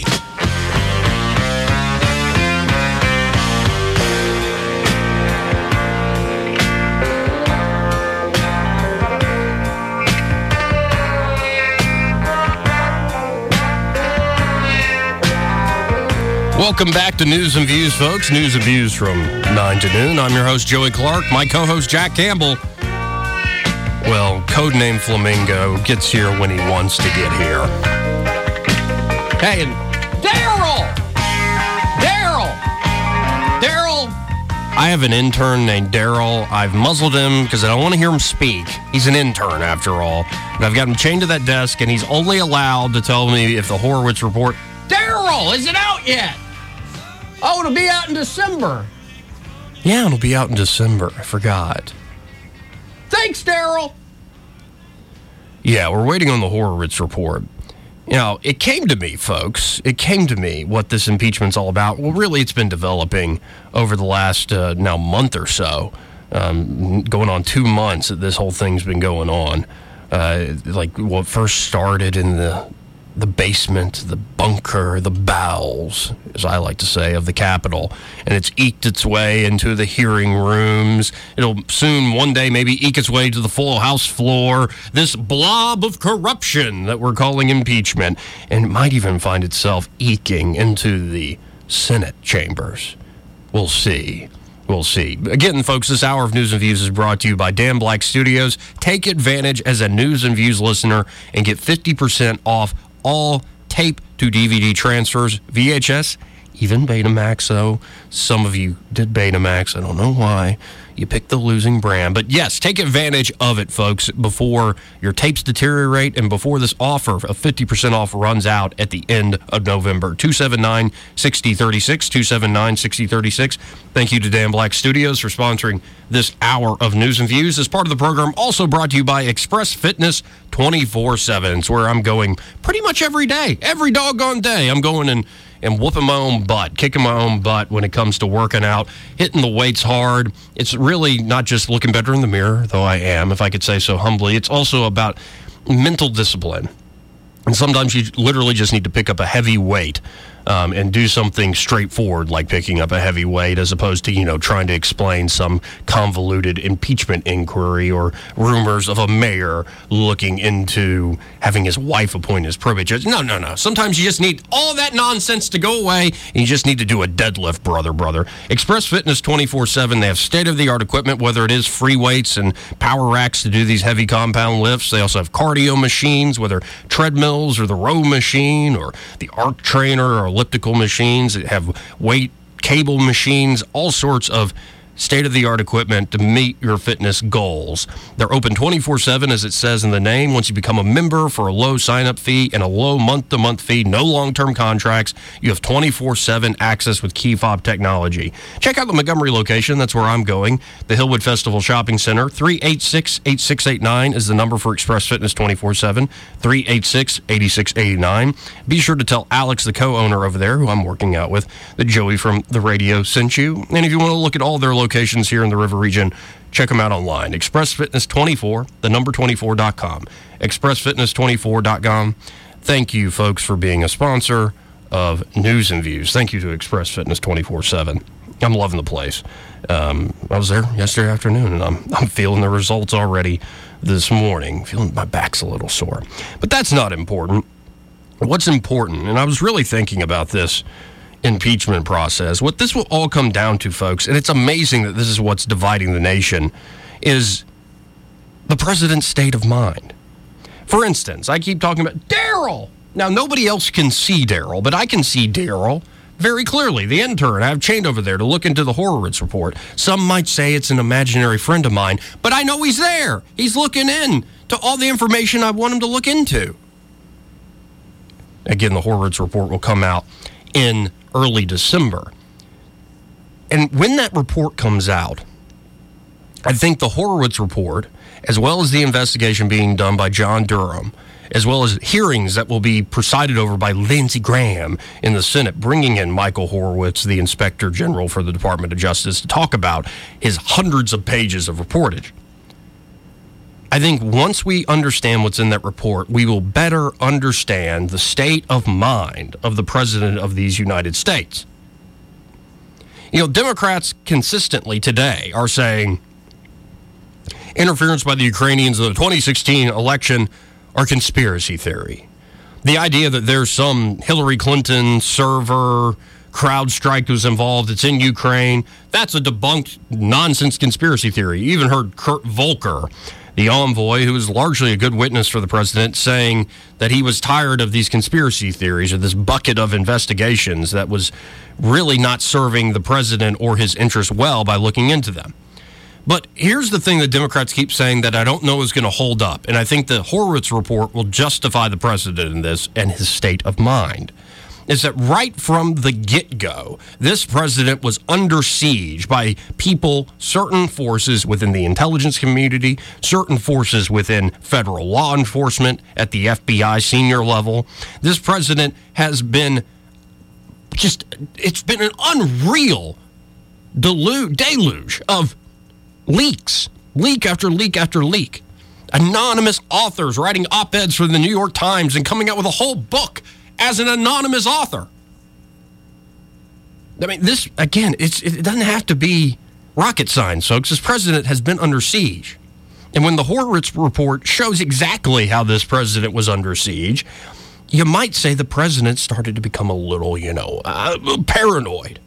S4: Welcome back to News and Views, folks. News and Views from nine to noon. I'm your host, Joey Clark. My co-host, Jack Campbell. Well, codename Flamingo gets here when he wants to get here. Hey, and Daryl! Daryl! Daryl! I have an intern named Daryl. I've muzzled him because I don't want to hear him speak. He's an intern, after all. But I've got him chained to that desk, and he's only allowed to tell me if the Horowitz Report... Daryl, is it out yet? Oh, it'll be out in December. Yeah, it'll be out in December. I forgot. Thanks, Daryl. Yeah, we're waiting on the Horowitz Report. You know, it came to me, folks. It came to me what this impeachment's all about. Well, really, it's been developing over the last uh, now month or so. Um, going on two months that this whole thing's been going on. Uh, like what first started in the... the basement, the bunker, the bowels, as I like to say, of the Capitol. And it's eked its way into the hearing rooms. It'll soon, one day, maybe eke its way to the full House floor. This blob of corruption that we're calling impeachment. And it might even find itself eking into the Senate chambers. We'll see. We'll see. Again, folks, this hour of News and Views is brought to you by Dan Black Studios. Take advantage as a News and Views listener and get fifty percent off all tape to D V D transfers, V H S, even Betamax. So some of you did Betamax. I don't know why. You picked the losing brand. But yes, take advantage of it, folks, before your tapes deteriorate and before this offer of fifty percent off runs out at the end of November. two seven nine, six oh three six, two seven nine, six oh three six. Thank you to Dan Black Studios for sponsoring this hour of News and Views. As part of the program, also brought to you by Express Fitness twenty-four seven. It's where I'm going pretty much every day. Every doggone day, I'm going and and whooping my own butt, kicking my own butt when it comes to working out, hitting the weights hard. It's really not just looking better in the mirror, though I am, if I could say so humbly. It's also about mental discipline. And sometimes you literally just need to pick up a heavy weight um, and do something straightforward like picking up a heavy weight as opposed to, you know, trying to explain some convoluted impeachment inquiry or rumors of a mayor looking into having his wife appoint as probate judge. No, no, no. Sometimes you just need all that nonsense to go away and you just need to do a deadlift, brother, brother. Express Fitness twenty-four seven. They have state-of-the-art equipment, whether it is free weights and power racks to do these heavy compound lifts. They also have cardio machines, whether treadmills or the row machine or the arc trainer or elliptical machines that have weight cable machines, all sorts of state-of-the-art equipment to meet your fitness goals. They're open twenty-four seven, as it says in the name. Once you become a member for a low sign-up fee and a low month-to-month fee, no long-term contracts, you have twenty-four seven access with key fob technology. Check out the Montgomery location. That's where I'm going. The Hillwood Festival Shopping Center. three eight six, eight six eight nine is the number for Express Fitness twenty-four seven. three eight six, eight six eight nine. Be sure to tell Alex, the co-owner over there, who I'm working out with, that Joey from the radio sent you. And if you want to look at all their locations here in the River Region, check them out online. Express Fitness twenty-four, the number twenty-four dot com. Express Fitness twenty-four dot com. Thank you, folks, for being a sponsor of News and Views. Thank you to Express Fitness twenty-four seven. I'm loving the place. Um, I was there yesterday afternoon, and I'm, I'm feeling the results already this morning. Feeling my back's a little sore. But that's not important. What's important, and I was really thinking about this impeachment process, what this will all come down to, folks, and it's amazing that this is what's dividing the nation, is the president's state of mind. For instance, I keep talking about Daryl. Now, nobody else can see Daryl, but I can see Daryl very clearly, the intern. I have chained over there to look into the Horowitz report. Some might say it's an imaginary friend of mine, but I know he's there. He's looking in to all the information I want him to look into. Again, the Horowitz report will come out in early December. And when that report comes out, I think the Horowitz report, as well as the investigation being done by John Durham, as well as hearings that will be presided over by Lindsey Graham in the Senate, bringing in Michael Horowitz, the Inspector General for the Department of Justice, to talk about his hundreds of pages of reportage. I think once we understand what's in that report, we will better understand the state of mind of the President of these United States. You know, Democrats consistently today are saying interference by the Ukrainians in the twenty sixteen election are conspiracy theory. The idea that there's some Hillary Clinton server, CrowdStrike was involved, it's in Ukraine, that's a debunked nonsense conspiracy theory. You even heard Kurt Volker, the envoy, who is largely a good witness for the president, saying that he was tired of these conspiracy theories or this bucket of investigations that was really not serving the president or his interests well by looking into them. But here's the thing that Democrats keep saying that I don't know is going to hold up, and I think the Horowitz report will justify the president in this and his state of mind, is that right from the get-go, this president was under siege by people, certain forces within the intelligence community, certain forces within federal law enforcement at the F B I senior level. This president has been just, it's been an unreal deluge, deluge of leaks, leak after leak after leak. Anonymous authors writing op-eds for the New York Times and coming out with a whole book as an anonymous author. I mean, this, again, it's, it doesn't have to be rocket science, folks. This president has been under siege. And when the Horowitz report shows exactly how this president was under siege, you might say the president started to become a little, you know, uh, paranoid.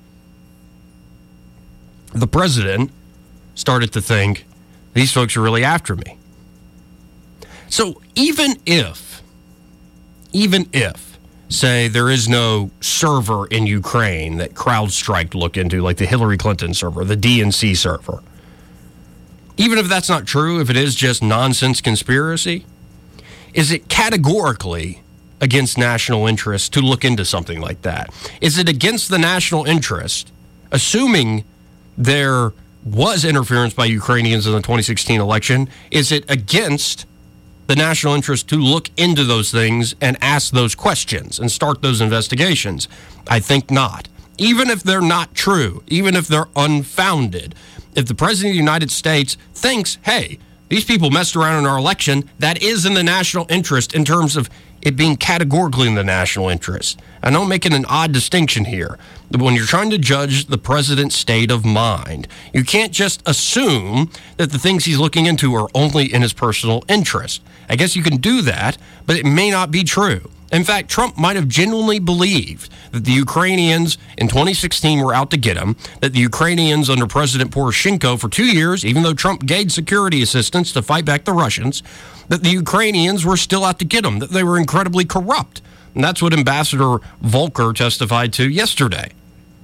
S4: The president started to think, these folks are really after me. So even if, even if, say, there is no server in Ukraine that CrowdStrike look into, like the Hillary Clinton server, the D N C server, even if that's not true, if it is just nonsense conspiracy, is it categorically against national interest to look into something like that? Is it against the national interest, assuming there was interference by Ukrainians in the twenty sixteen election, is it against the national interest to look into those things and ask those questions and start those investigations? I think not. Even if they're not true, even if they're unfounded, if the President of the United States thinks, hey, these people messed around in our election, that is in the national interest in terms of it being categorically in the national interest. I know I'm making an odd distinction here. When you're trying to judge the president's state of mind, you can't just assume that the things he's looking into are only in his personal interest. I guess you can do that, but it may not be true. In fact, Trump might have genuinely believed that the Ukrainians in twenty sixteen were out to get him, that the Ukrainians under President Poroshenko for two years, even though Trump gave security assistance to fight back the Russians, that the Ukrainians were still out to get him, that they were incredibly corrupt. And that's what Ambassador Volker testified to yesterday.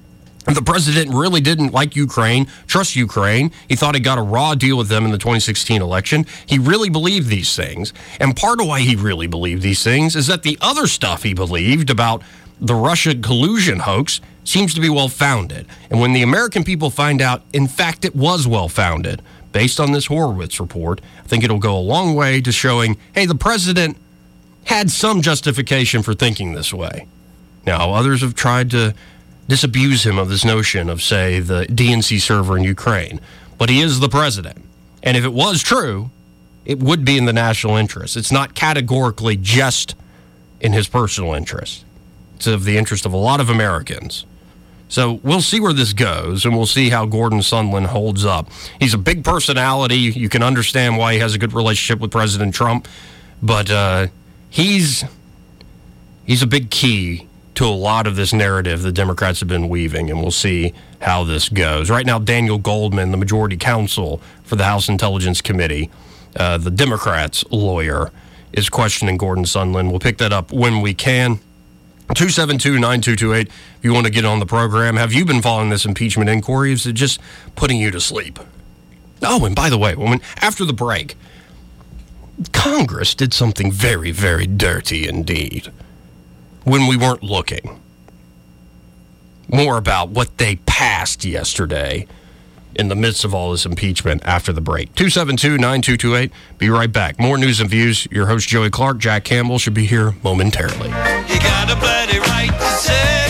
S4: The president really didn't like Ukraine, trust Ukraine. He thought he got a raw deal with them in the twenty sixteen election. He really believed these things. And part of why he really believed these things is that the other stuff he believed about the Russia collusion hoax seems to be well-founded. And when the American people find out, in fact, it was well-founded, based on this Horowitz report, I think it'll go a long way to showing, hey, the president had some justification for thinking this way. Now, others have tried to disabuse him of this notion of, say, the D N C server in Ukraine. But he is the president. And if it was true, it would be in the national interest. It's not categorically just in his personal interest. It's of the interest of a lot of Americans. So we'll see where this goes, and we'll see how Gordon Sondland holds up. He's a big personality. You can understand why he has a good relationship with President Trump. But uh, he's he's a big key to a lot of this narrative the Democrats have been weaving, and we'll see how this goes. Right now, Daniel Goldman, the majority counsel for the House Intelligence Committee, uh, the Democrats' lawyer, is questioning Gordon Sondland. We'll pick that up when we can. two seven two, nine two two eight, if you want to get on the program. Have you been following this impeachment inquiry? Is it just putting you to sleep? Oh, and by the way, when, after the break, Congress did something very, very dirty indeed when we weren't looking. More about what they passed yesterday in the midst of all this impeachment after the break. two seven two, nine two two eight. Be right back. More news and views. Your host, Joey Clark. Jack Campbell should be here momentarily.
S13: You got a bloody right to say.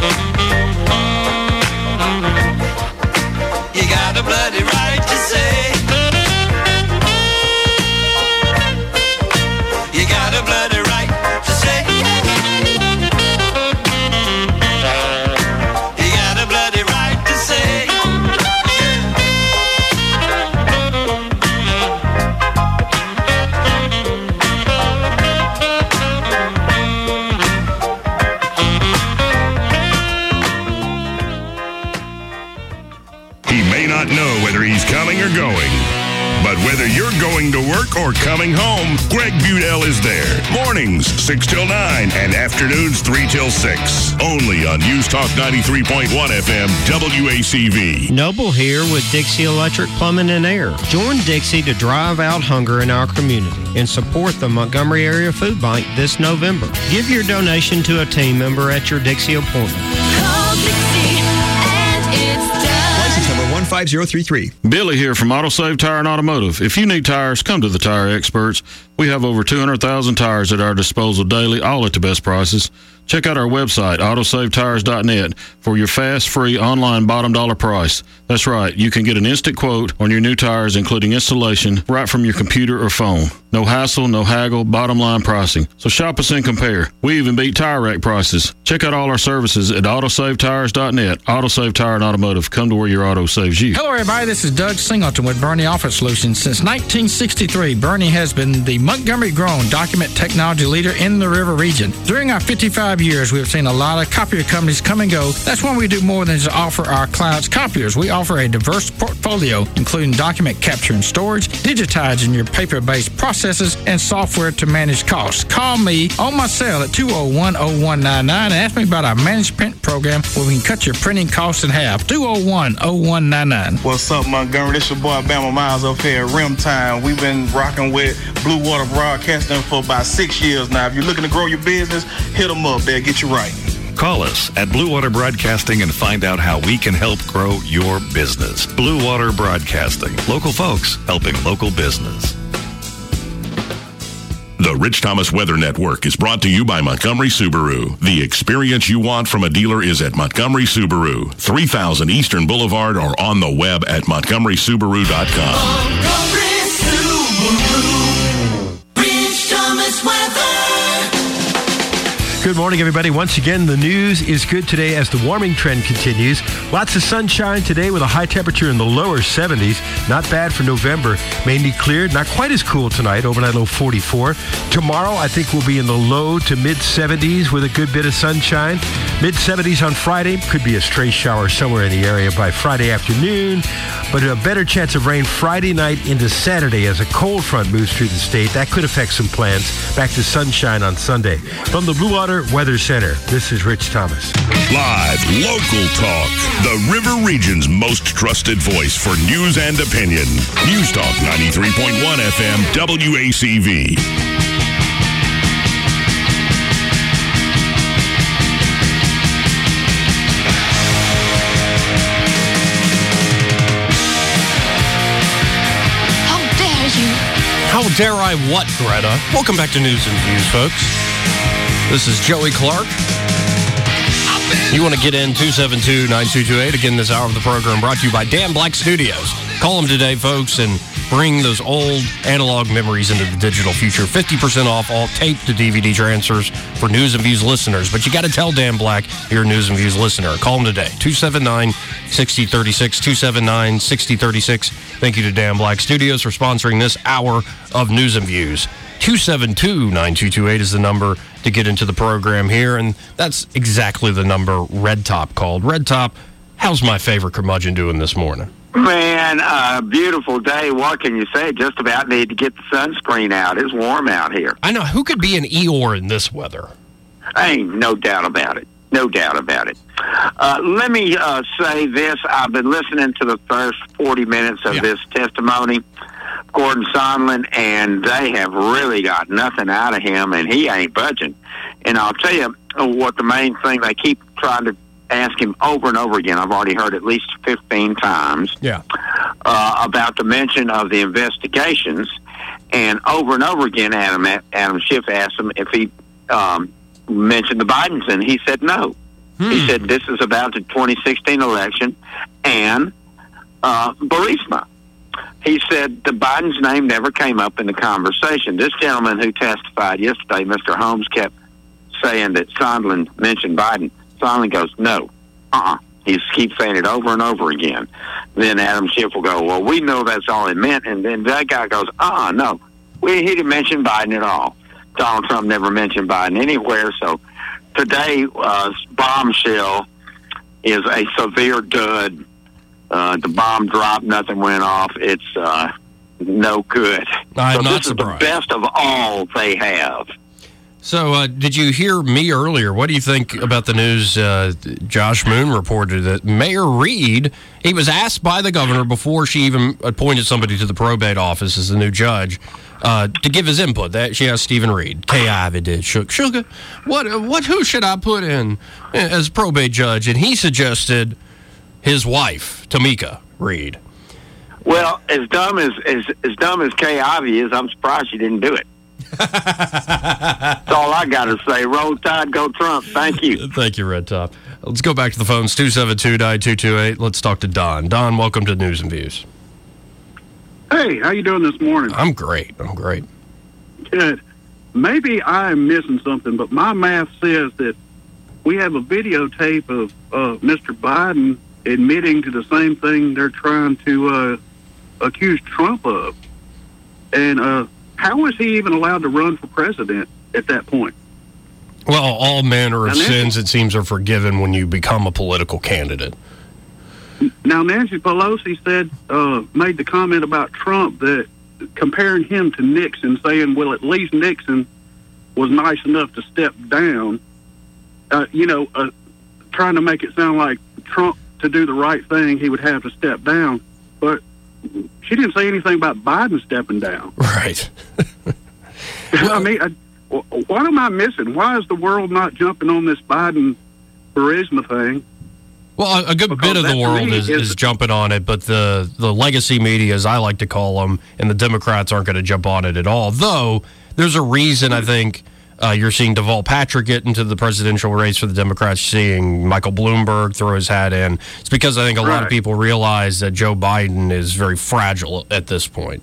S13: You got a bloody right to say. You got a bloody right to say. You got a bloody right to say.
S2: He may not know whether he's coming or going, but whether you're going to work or coming home, Greg Budell is there. Mornings, six till nine, and afternoons, three till six. Only on News Talk ninety-three point one F M, W A C V.
S17: Noble here with Dixie Electric Plumbing and Air. Join Dixie to drive out hunger in our community and support the Montgomery Area Food Bank this November. Give your donation to a team member at your Dixie appointment.
S13: Call Dixie and it's done.
S18: License number one five zero three three.
S19: Billy here from AutoSave Tire and Automotive. If you need tires, come to the Tire Experts. We have over two hundred thousand tires at our disposal daily, all at the best prices. Check out our website, autosave tires dot net, for your fast, free, online bottom dollar price. That's right, you can get an instant quote on your new tires, including installation, right from your computer or phone. No hassle, no haggle, bottom line pricing. So shop us and compare. We even beat tire rack prices. Check out all our services at autosave tires dot net. AutoSave Tire and Automotive. Come to where your auto saves you.
S20: Hello, everybody. This is Doug Singleton with Bernie Office Solutions. Since nineteen sixty-three, Bernie has been the Montgomery-grown document technology leader in the River region. During our fifty-five years, we've seen a lot of copier companies come and go. That's when we do more than just offer our clients copiers. We offer a diverse portfolio, including document capture and storage, digitizing your paper-based processes, and software to manage costs. Call me on my cell at two oh one, oh one nine nine and ask me about our managed print program where we can cut your printing costs in half. two oh one, oh one nine nine.
S21: What's up, Montgomery? This your boy Bama Miles up here at Rim Time. We've been rocking with Blue Water Broadcasting for about six years now. If you're looking to grow your business, hit them up. They'll get you right.
S22: Call us at Blue Water Broadcasting and find out how we can help grow your business. Blue Water Broadcasting. Local folks helping local business.
S2: The Rich Thomas Weather Network is brought to you by Montgomery Subaru. The experience you want from a dealer is at Montgomery Subaru, three thousand Eastern Boulevard, or on the web at montgomery subaru dot com.
S13: Montgomery Subaru. Rich Thomas Weather.
S3: Good morning, everybody. Once again, the news is good today as the warming trend continues. Lots of sunshine today with a high temperature in the lower seventies. Not bad for November. Mainly clear. Not quite as cool tonight. Overnight low forty-four. Tomorrow, I think we'll be in the low to mid seventies with a good bit of sunshine. Mid seventies on Friday. Could be a stray shower somewhere in the area by Friday afternoon, but a better chance of rain Friday night into Saturday as a cold front moves through the state. That could affect some plans. Back to sunshine on Sunday. From the Blue Water Weather Center, this is Rich Thomas.
S2: Live local talk. The River Region's most trusted voice for news and opinion. News Talk ninety-three point one F M W A C V.
S4: How dare I what, Greta? Welcome back to News and Views, folks. This is Joey Clark. You want to get in, two seven two, nine two two eight. Again, this hour of the program brought to you by Dan Black Studios. Call them today, folks, and bring those old analog memories into the digital future. fifty percent off all tape to D V D transfers for News and Views listeners. But you got to tell Dan Black you're a News and Views listener. Call him today, two seven nine, six zero three six, two seven nine, six zero three six. Thank you to Dan Black Studios for sponsoring this hour of News and Views. two seven two, nine two two eight is the number to get into the program here, and that's exactly the number Red Top called. Red Top, how's my favorite curmudgeon doing this morning?
S1: Man, uh, beautiful day. What can you say? Just about need to get the sunscreen out. It's warm out here.
S4: I know. Who could be an Eeyore in this weather?
S1: Ain't no doubt about it. No doubt about it. Uh, let me uh, say this. I've been listening to the first forty minutes of yeah. this testimony, Gordon Sondland, and they have really got nothing out of him, and he ain't budging. And I'll tell you what the main thing they keep trying to ask him over and over again. I've already heard at least fifteen times
S4: yeah.
S1: uh, about the mention of the investigations, and over and over again, Adam Adam Schiff asked him if he um, mentioned the Bidens, and he said no. Hmm. He said this is about the twenty sixteen election and uh, Burisma. He said the Biden's name never came up in the conversation. This gentleman who testified yesterday, Mister Holmes, kept saying that Sondland mentioned Biden. Sondland goes, no, uh-uh. He keeps saying it over and over again. Then Adam Schiff will go, well, we know that's all it meant. And then that guy goes, uh-uh, no. We, he didn't mention Biden at all. Donald Trump never mentioned Biden anywhere. So today, uh, bombshell is a severe dud. Uh, the bomb dropped, nothing went off. It's uh, no good.
S4: I'm
S1: so
S4: not
S1: this
S4: surprised.
S1: is the best of all they have.
S4: So, uh, did you hear me earlier? What do you think about the news uh, Josh Moon reported that Mayor Reed, he was asked by the governor before she even appointed somebody to the probate office as the new judge uh, to give his input. That she asked Stephen Reed, Kay Ivey did, Shook, Sugar, what, what, who should I put in as probate judge? And he suggested his wife, Tamika Reed.
S1: Well, as dumb as, as, as dumb as Kay Ivey is, I'm surprised she didn't do it. That's all I got to say. Roll Tide, go Trump. Thank you.
S4: Thank you, Red Top. Let's go back to the phones, two seven two, nine two two eight. Let's talk to Don. Don, welcome to News and Views.
S5: Hey, how you doing this morning?
S4: I'm great. I'm great.
S5: Good. Maybe I'm missing something, but my math says that we have a videotape of uh, Mister Biden admitting to the same thing they're trying to uh, accuse Trump of. And uh, how is he even allowed to run for president at that point?
S4: Well, all manner of
S5: Now, Nancy,
S4: sins, it seems, are forgiven when you become a political candidate.
S5: Now, Nancy Pelosi said, uh, made the comment about Trump that comparing him to Nixon, saying, well, at least Nixon was nice enough to step down. Uh, you know, uh, trying to make it sound like Trump, to do the right thing, he would have to step down. But she didn't say anything about Biden stepping down.
S4: Right.
S5: I mean, I, what am I missing? Why is the world not jumping on this Biden Burisma thing?
S4: Well, a good
S5: Because
S4: bit of
S5: that,
S4: the
S5: to
S4: world
S5: me,
S4: is,
S5: is-
S4: is jumping on it, but the, the legacy media, as I like to call them, and the Democrats aren't going to jump on it at all. Though, there's a reason, I think, uh, you're seeing Deval Patrick get into the presidential race for the Democrats, seeing Michael Bloomberg throw his hat in. It's because I think a lot of
S5: Right.
S4: people realize that Joe Biden is very fragile at this point.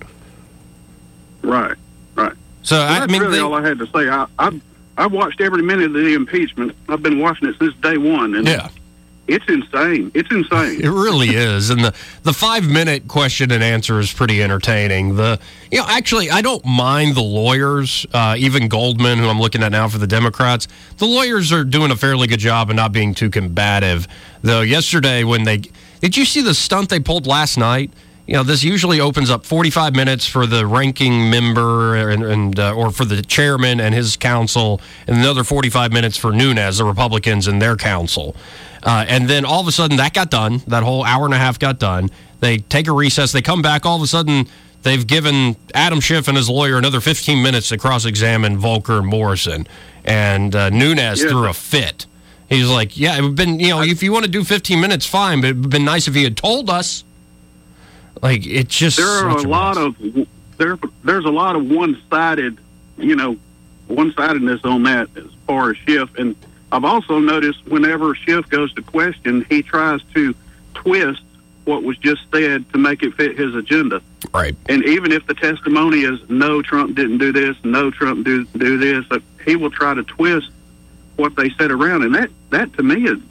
S5: Right, right.
S4: So,
S5: Well,
S4: I
S5: that's
S4: mean,
S5: really
S4: they-
S5: all I had to say. I, I I watched every minute of the impeachment. I've been watching it since day one, and
S4: Yeah.
S5: It's insane. It's insane.
S4: It really is. And the, the five-minute question and answer is pretty entertaining. The you know, actually, I don't mind the lawyers, uh, even Goldman, who I'm looking at now for the Democrats. The lawyers are doing a fairly good job of not being too combative. Though yesterday when they... Did you see the stunt they pulled last night? You know, this usually opens up forty-five minutes for the ranking member and, and uh, or for the chairman and his counsel, and another forty-five minutes for Nunes, the Republicans, and their counsel. Uh, and then all of a sudden that got done. That whole hour and a half got done. They take a recess. They come back. All of a sudden, they've given Adam Schiff and his lawyer another fifteen minutes to cross-examine Volker and Morrison. And uh, Nunes yeah. threw a fit. He's like, yeah, it would have been, you know, if you want to do fifteen minutes, fine, but it would have been nice if you had told us. Like, it just...
S5: There are a, a lot mess. of... There, there's a lot of one-sided, you know, one-sidedness on that as far as Schiff. And I've also noticed whenever Schiff goes to question, he tries to twist what was just said to make it fit his agenda.
S4: Right.
S5: And even if the testimony is, no, Trump didn't do this, no, Trump do do this, uh, he will try to twist what they said around. And that, that to me is,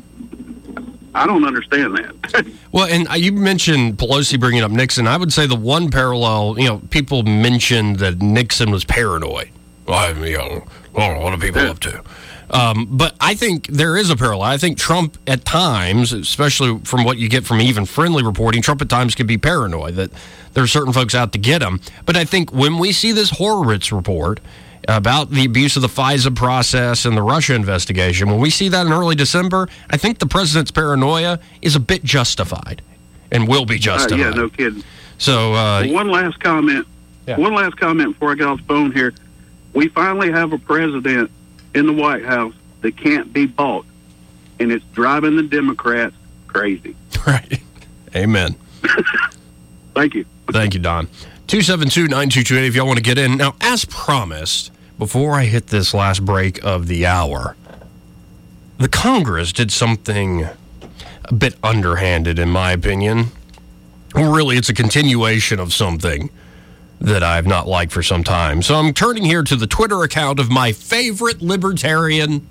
S5: I don't understand that.
S4: Well, and you mentioned Pelosi bringing up Nixon. I would say the one parallel, you know, people mentioned that Nixon was paranoid. Well, you know, what are people up to? Um, but I think there is a parallel. I think Trump at times, especially from what you get from even friendly reporting, Trump at times can be paranoid that there are certain folks out to get him. But I think when we see this Horowitz report about the abuse of the FISA process and the Russia investigation, when we see that in early December, I think the president's paranoia is a bit justified and will be justified.
S5: Uh, yeah, no kidding.
S4: So uh,
S5: well, one last comment.
S4: Yeah.
S5: One last comment before I get off the phone here. We finally have a president in the White House that can't be bought, and it's driving the Democrats crazy.
S4: Right. Amen.
S5: Thank you.
S4: Thank you, Don. two seven two, nine two two eight if y'all want to get in. Now, as promised, before I hit this last break of the hour, the Congress did something a bit underhanded, in my opinion. Well, really, it's a continuation of something that I've not liked for some time. So I'm turning here to the Twitter account of my favorite libertarian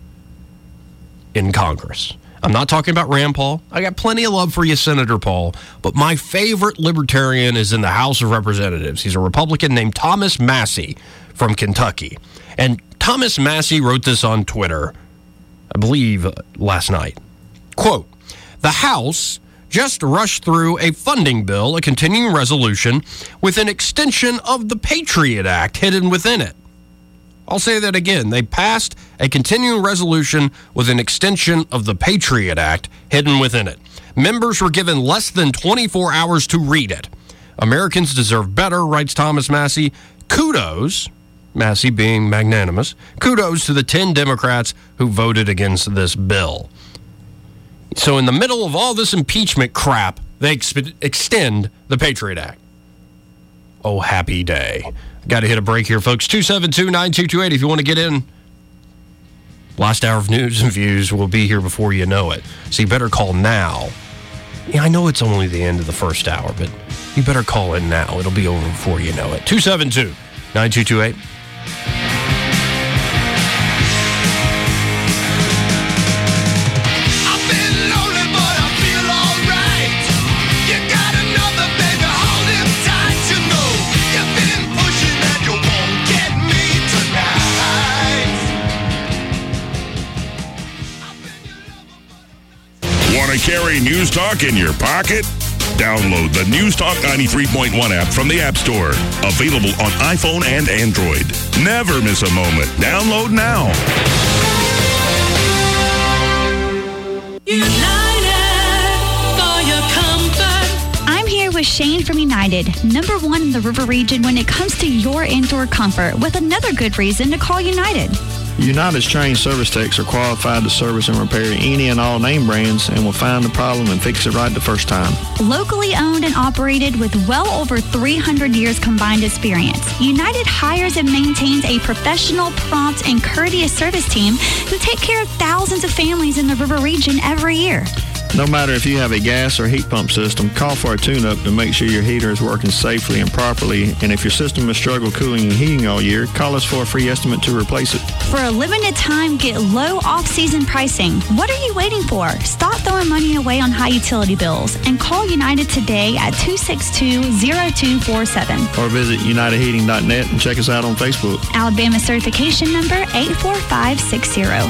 S4: in Congress. I'm not talking about Rand Paul. I got plenty of love for you, Senator Paul. But my favorite libertarian is in the House of Representatives. He's a Republican named Thomas Massie from Kentucky. And Thomas Massie wrote this on Twitter, I believe, last night. Quote, "The House just rushed through a funding bill, a continuing resolution, with an extension of the Patriot Act hidden within it." I'll say that again. They passed a continuing resolution with an extension of the Patriot Act hidden within it. Members were given less than twenty-four hours to read it. Americans deserve better, writes Thomas Massie. Kudos, Massie being magnanimous, kudos to the ten Democrats who voted against this bill. So in the middle of all this impeachment crap, they exp- extend the Patriot Act. Oh, happy day. Got to hit a break here, folks. two seven two, nine two two eight if you want to get in. Last hour of news and views will be here before you know it. So you better call now. Yeah, I know it's only the end of the first hour, but you better call in now. It'll be over before you know it. two seven two, nine two two eight.
S2: Carry News Talk in your pocket? Download the News Talk ninety-three point one app from the App Store. Available on iPhone and Android. Never miss a moment. Download now.
S13: United for your comfort.
S6: I'm here with Shane from United, number one in the River Region when it comes to your indoor comfort, with another good reason to call United.
S7: United's trained service techs are qualified to service and repair any and all name brands and will find the problem and fix it right the first time.
S6: Locally owned and operated with well over three hundred years combined experience, United hires and maintains a professional, prompt, and courteous service team who take care of thousands of families in the River Region every year.
S7: No matter if you have a gas or heat pump system, call for a tune-up to make sure your heater is working safely and properly. And if your system has struggled cooling and heating all year, call us for a free estimate to replace it.
S6: For a limited time, get low off-season pricing. What are you waiting for? Stop throwing money away on high utility bills and call United today at two six two, zero two four seven.
S7: Or visit united heating dot net and check us out on Facebook.
S6: Alabama certification number eight four five six zero.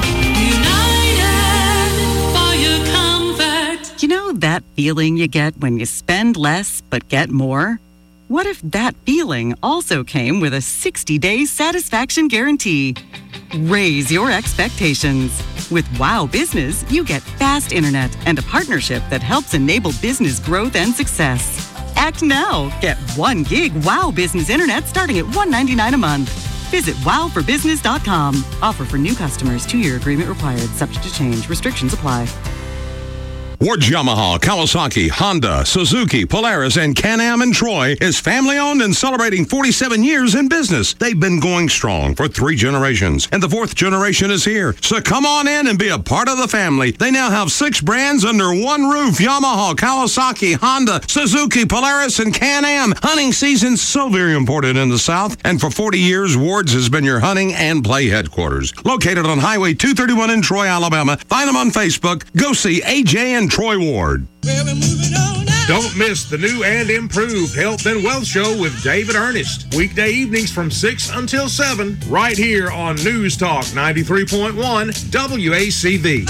S8: You know that feeling you get when you spend less but get more? What if that feeling also came with a sixty-day satisfaction guarantee? Raise your expectations. With Wow Business, you get fast internet and a partnership that helps enable business growth and success. Act now. Get one gig Wow Business internet starting at one dollar and ninety-nine cents a month. Visit wow for business dot com. Offer for new customers. Two-year agreement required. Subject to change. Restrictions apply.
S16: Ward's Yamaha, Kawasaki, Honda, Suzuki, Polaris, and Can-Am in Troy is family-owned and celebrating forty-seven years in business. They've been going strong for three generations, and the fourth generation is here. So come on in and be a part of the family. They now have six brands under one roof: Yamaha, Kawasaki, Honda, Suzuki, Polaris, and Can-Am. Hunting season's so very important in the South, and for forty years, Ward's has been your hunting and play headquarters. Located on Highway two thirty-one in Troy, Alabama. Find them on Facebook. Go see A J and Troy Ward.
S9: Don't miss the new and improved Health and Wealth Show with David Ernest. Weekday evenings from six until seven, right here on News Talk ninety-three point one W A C V.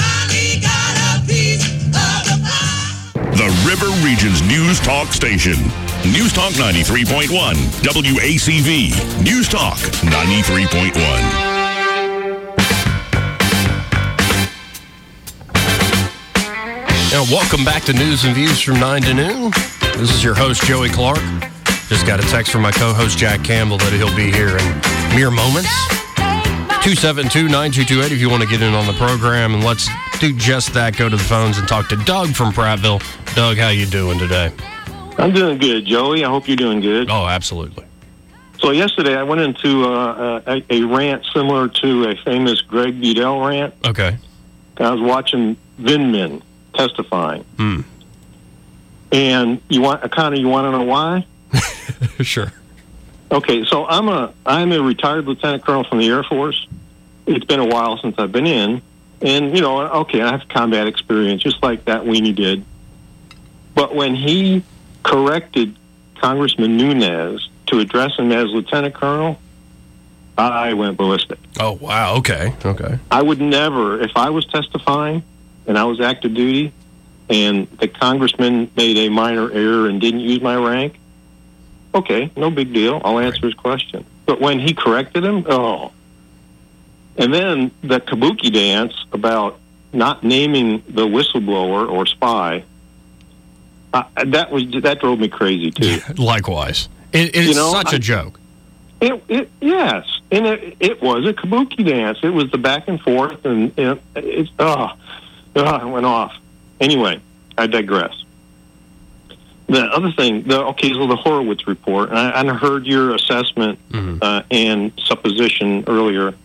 S2: The River Region's News Talk station. News Talk ninety-three point one W A C V. News Talk ninety-three point one.
S4: And welcome back to News and Views from nine to noon. This is your host, Joey Clark. Just got a text from my co-host, Jack Campbell, that he'll be here in mere moments. two seven two, nine two two eight if you want to get in on the program. And let's do just that. Go to the phones and talk to Doug from Prattville. Doug, how you doing today?
S23: I'm doing good, Joey. I hope you're doing good.
S4: Oh, absolutely.
S23: So yesterday I went into uh, a, a rant similar to a famous Greg Udell rant.
S4: Okay.
S23: I was watching Vindman testifying.
S4: Hmm.
S23: And you want kind of you want to know why?
S4: Sure.
S23: Okay, so I'm a I'm a retired lieutenant colonel from the Air Force. It's been a while since I've been in, and you know, okay, I have combat experience just like that weenie did. But when he corrected Congressman Nunes to address him as lieutenant colonel, I went ballistic.
S4: Oh wow! Okay, okay.
S23: I would never, if I was testifying and I was active duty, and the congressman made a minor error and didn't use my rank, okay, no big deal. I'll answer his question. But when he corrected him, oh. And then the kabuki dance about not naming the whistleblower or spy, uh, that was that drove me crazy, too.
S4: Likewise. It, it's
S23: You know,
S4: such a
S23: I-
S4: joke.
S23: It, it, yes, and it, it was a kabuki dance. It was the back and forth, and it, it's, oh, oh, it went off. Anyway, I digress. The other thing, the okay, so the Horowitz report, and I, I heard your assessment uh, and supposition earlier.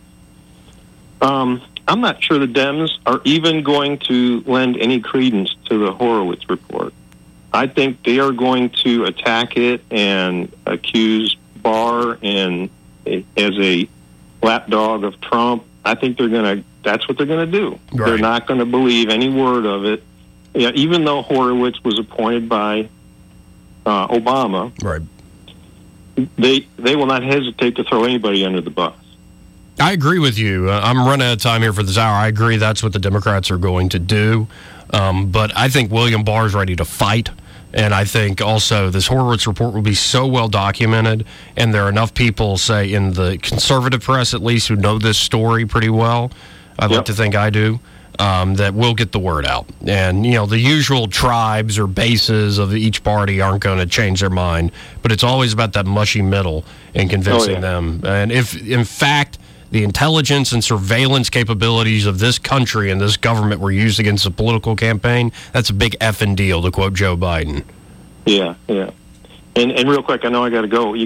S23: Um, I'm not sure the Dems are even going to lend any credence to the Horowitz report. I think they are going to attack it and accuse Barr and as a lapdog of Trump. I think they're going to. That's what they're going to do.
S4: Right.
S23: They're not going to believe any word of it. Yeah, even though Horowitz was appointed by uh, Obama,
S4: right?
S23: They they will not hesitate to throw anybody under the bus.
S4: I agree with you. Uh, I'm running out of time here for this hour. I agree that's what the Democrats are going to do. Um, but I think William Barr is ready to fight. And I think also this Horowitz report will be so well documented, and there are enough people, say, in the conservative press at least, who know this story pretty well. I'd like to think I do. Um, that will get the word out. And, you know, the usual tribes or bases of each party aren't going to change their mind, but it's always about that mushy middle and convincing
S23: Oh, yeah.
S4: them. And if, in fact, the intelligence and surveillance capabilities of this country and this government were used against a political campaign, that's a big effing deal, to quote Joe Biden.
S23: Yeah, yeah. And and real quick, I know I got to go. You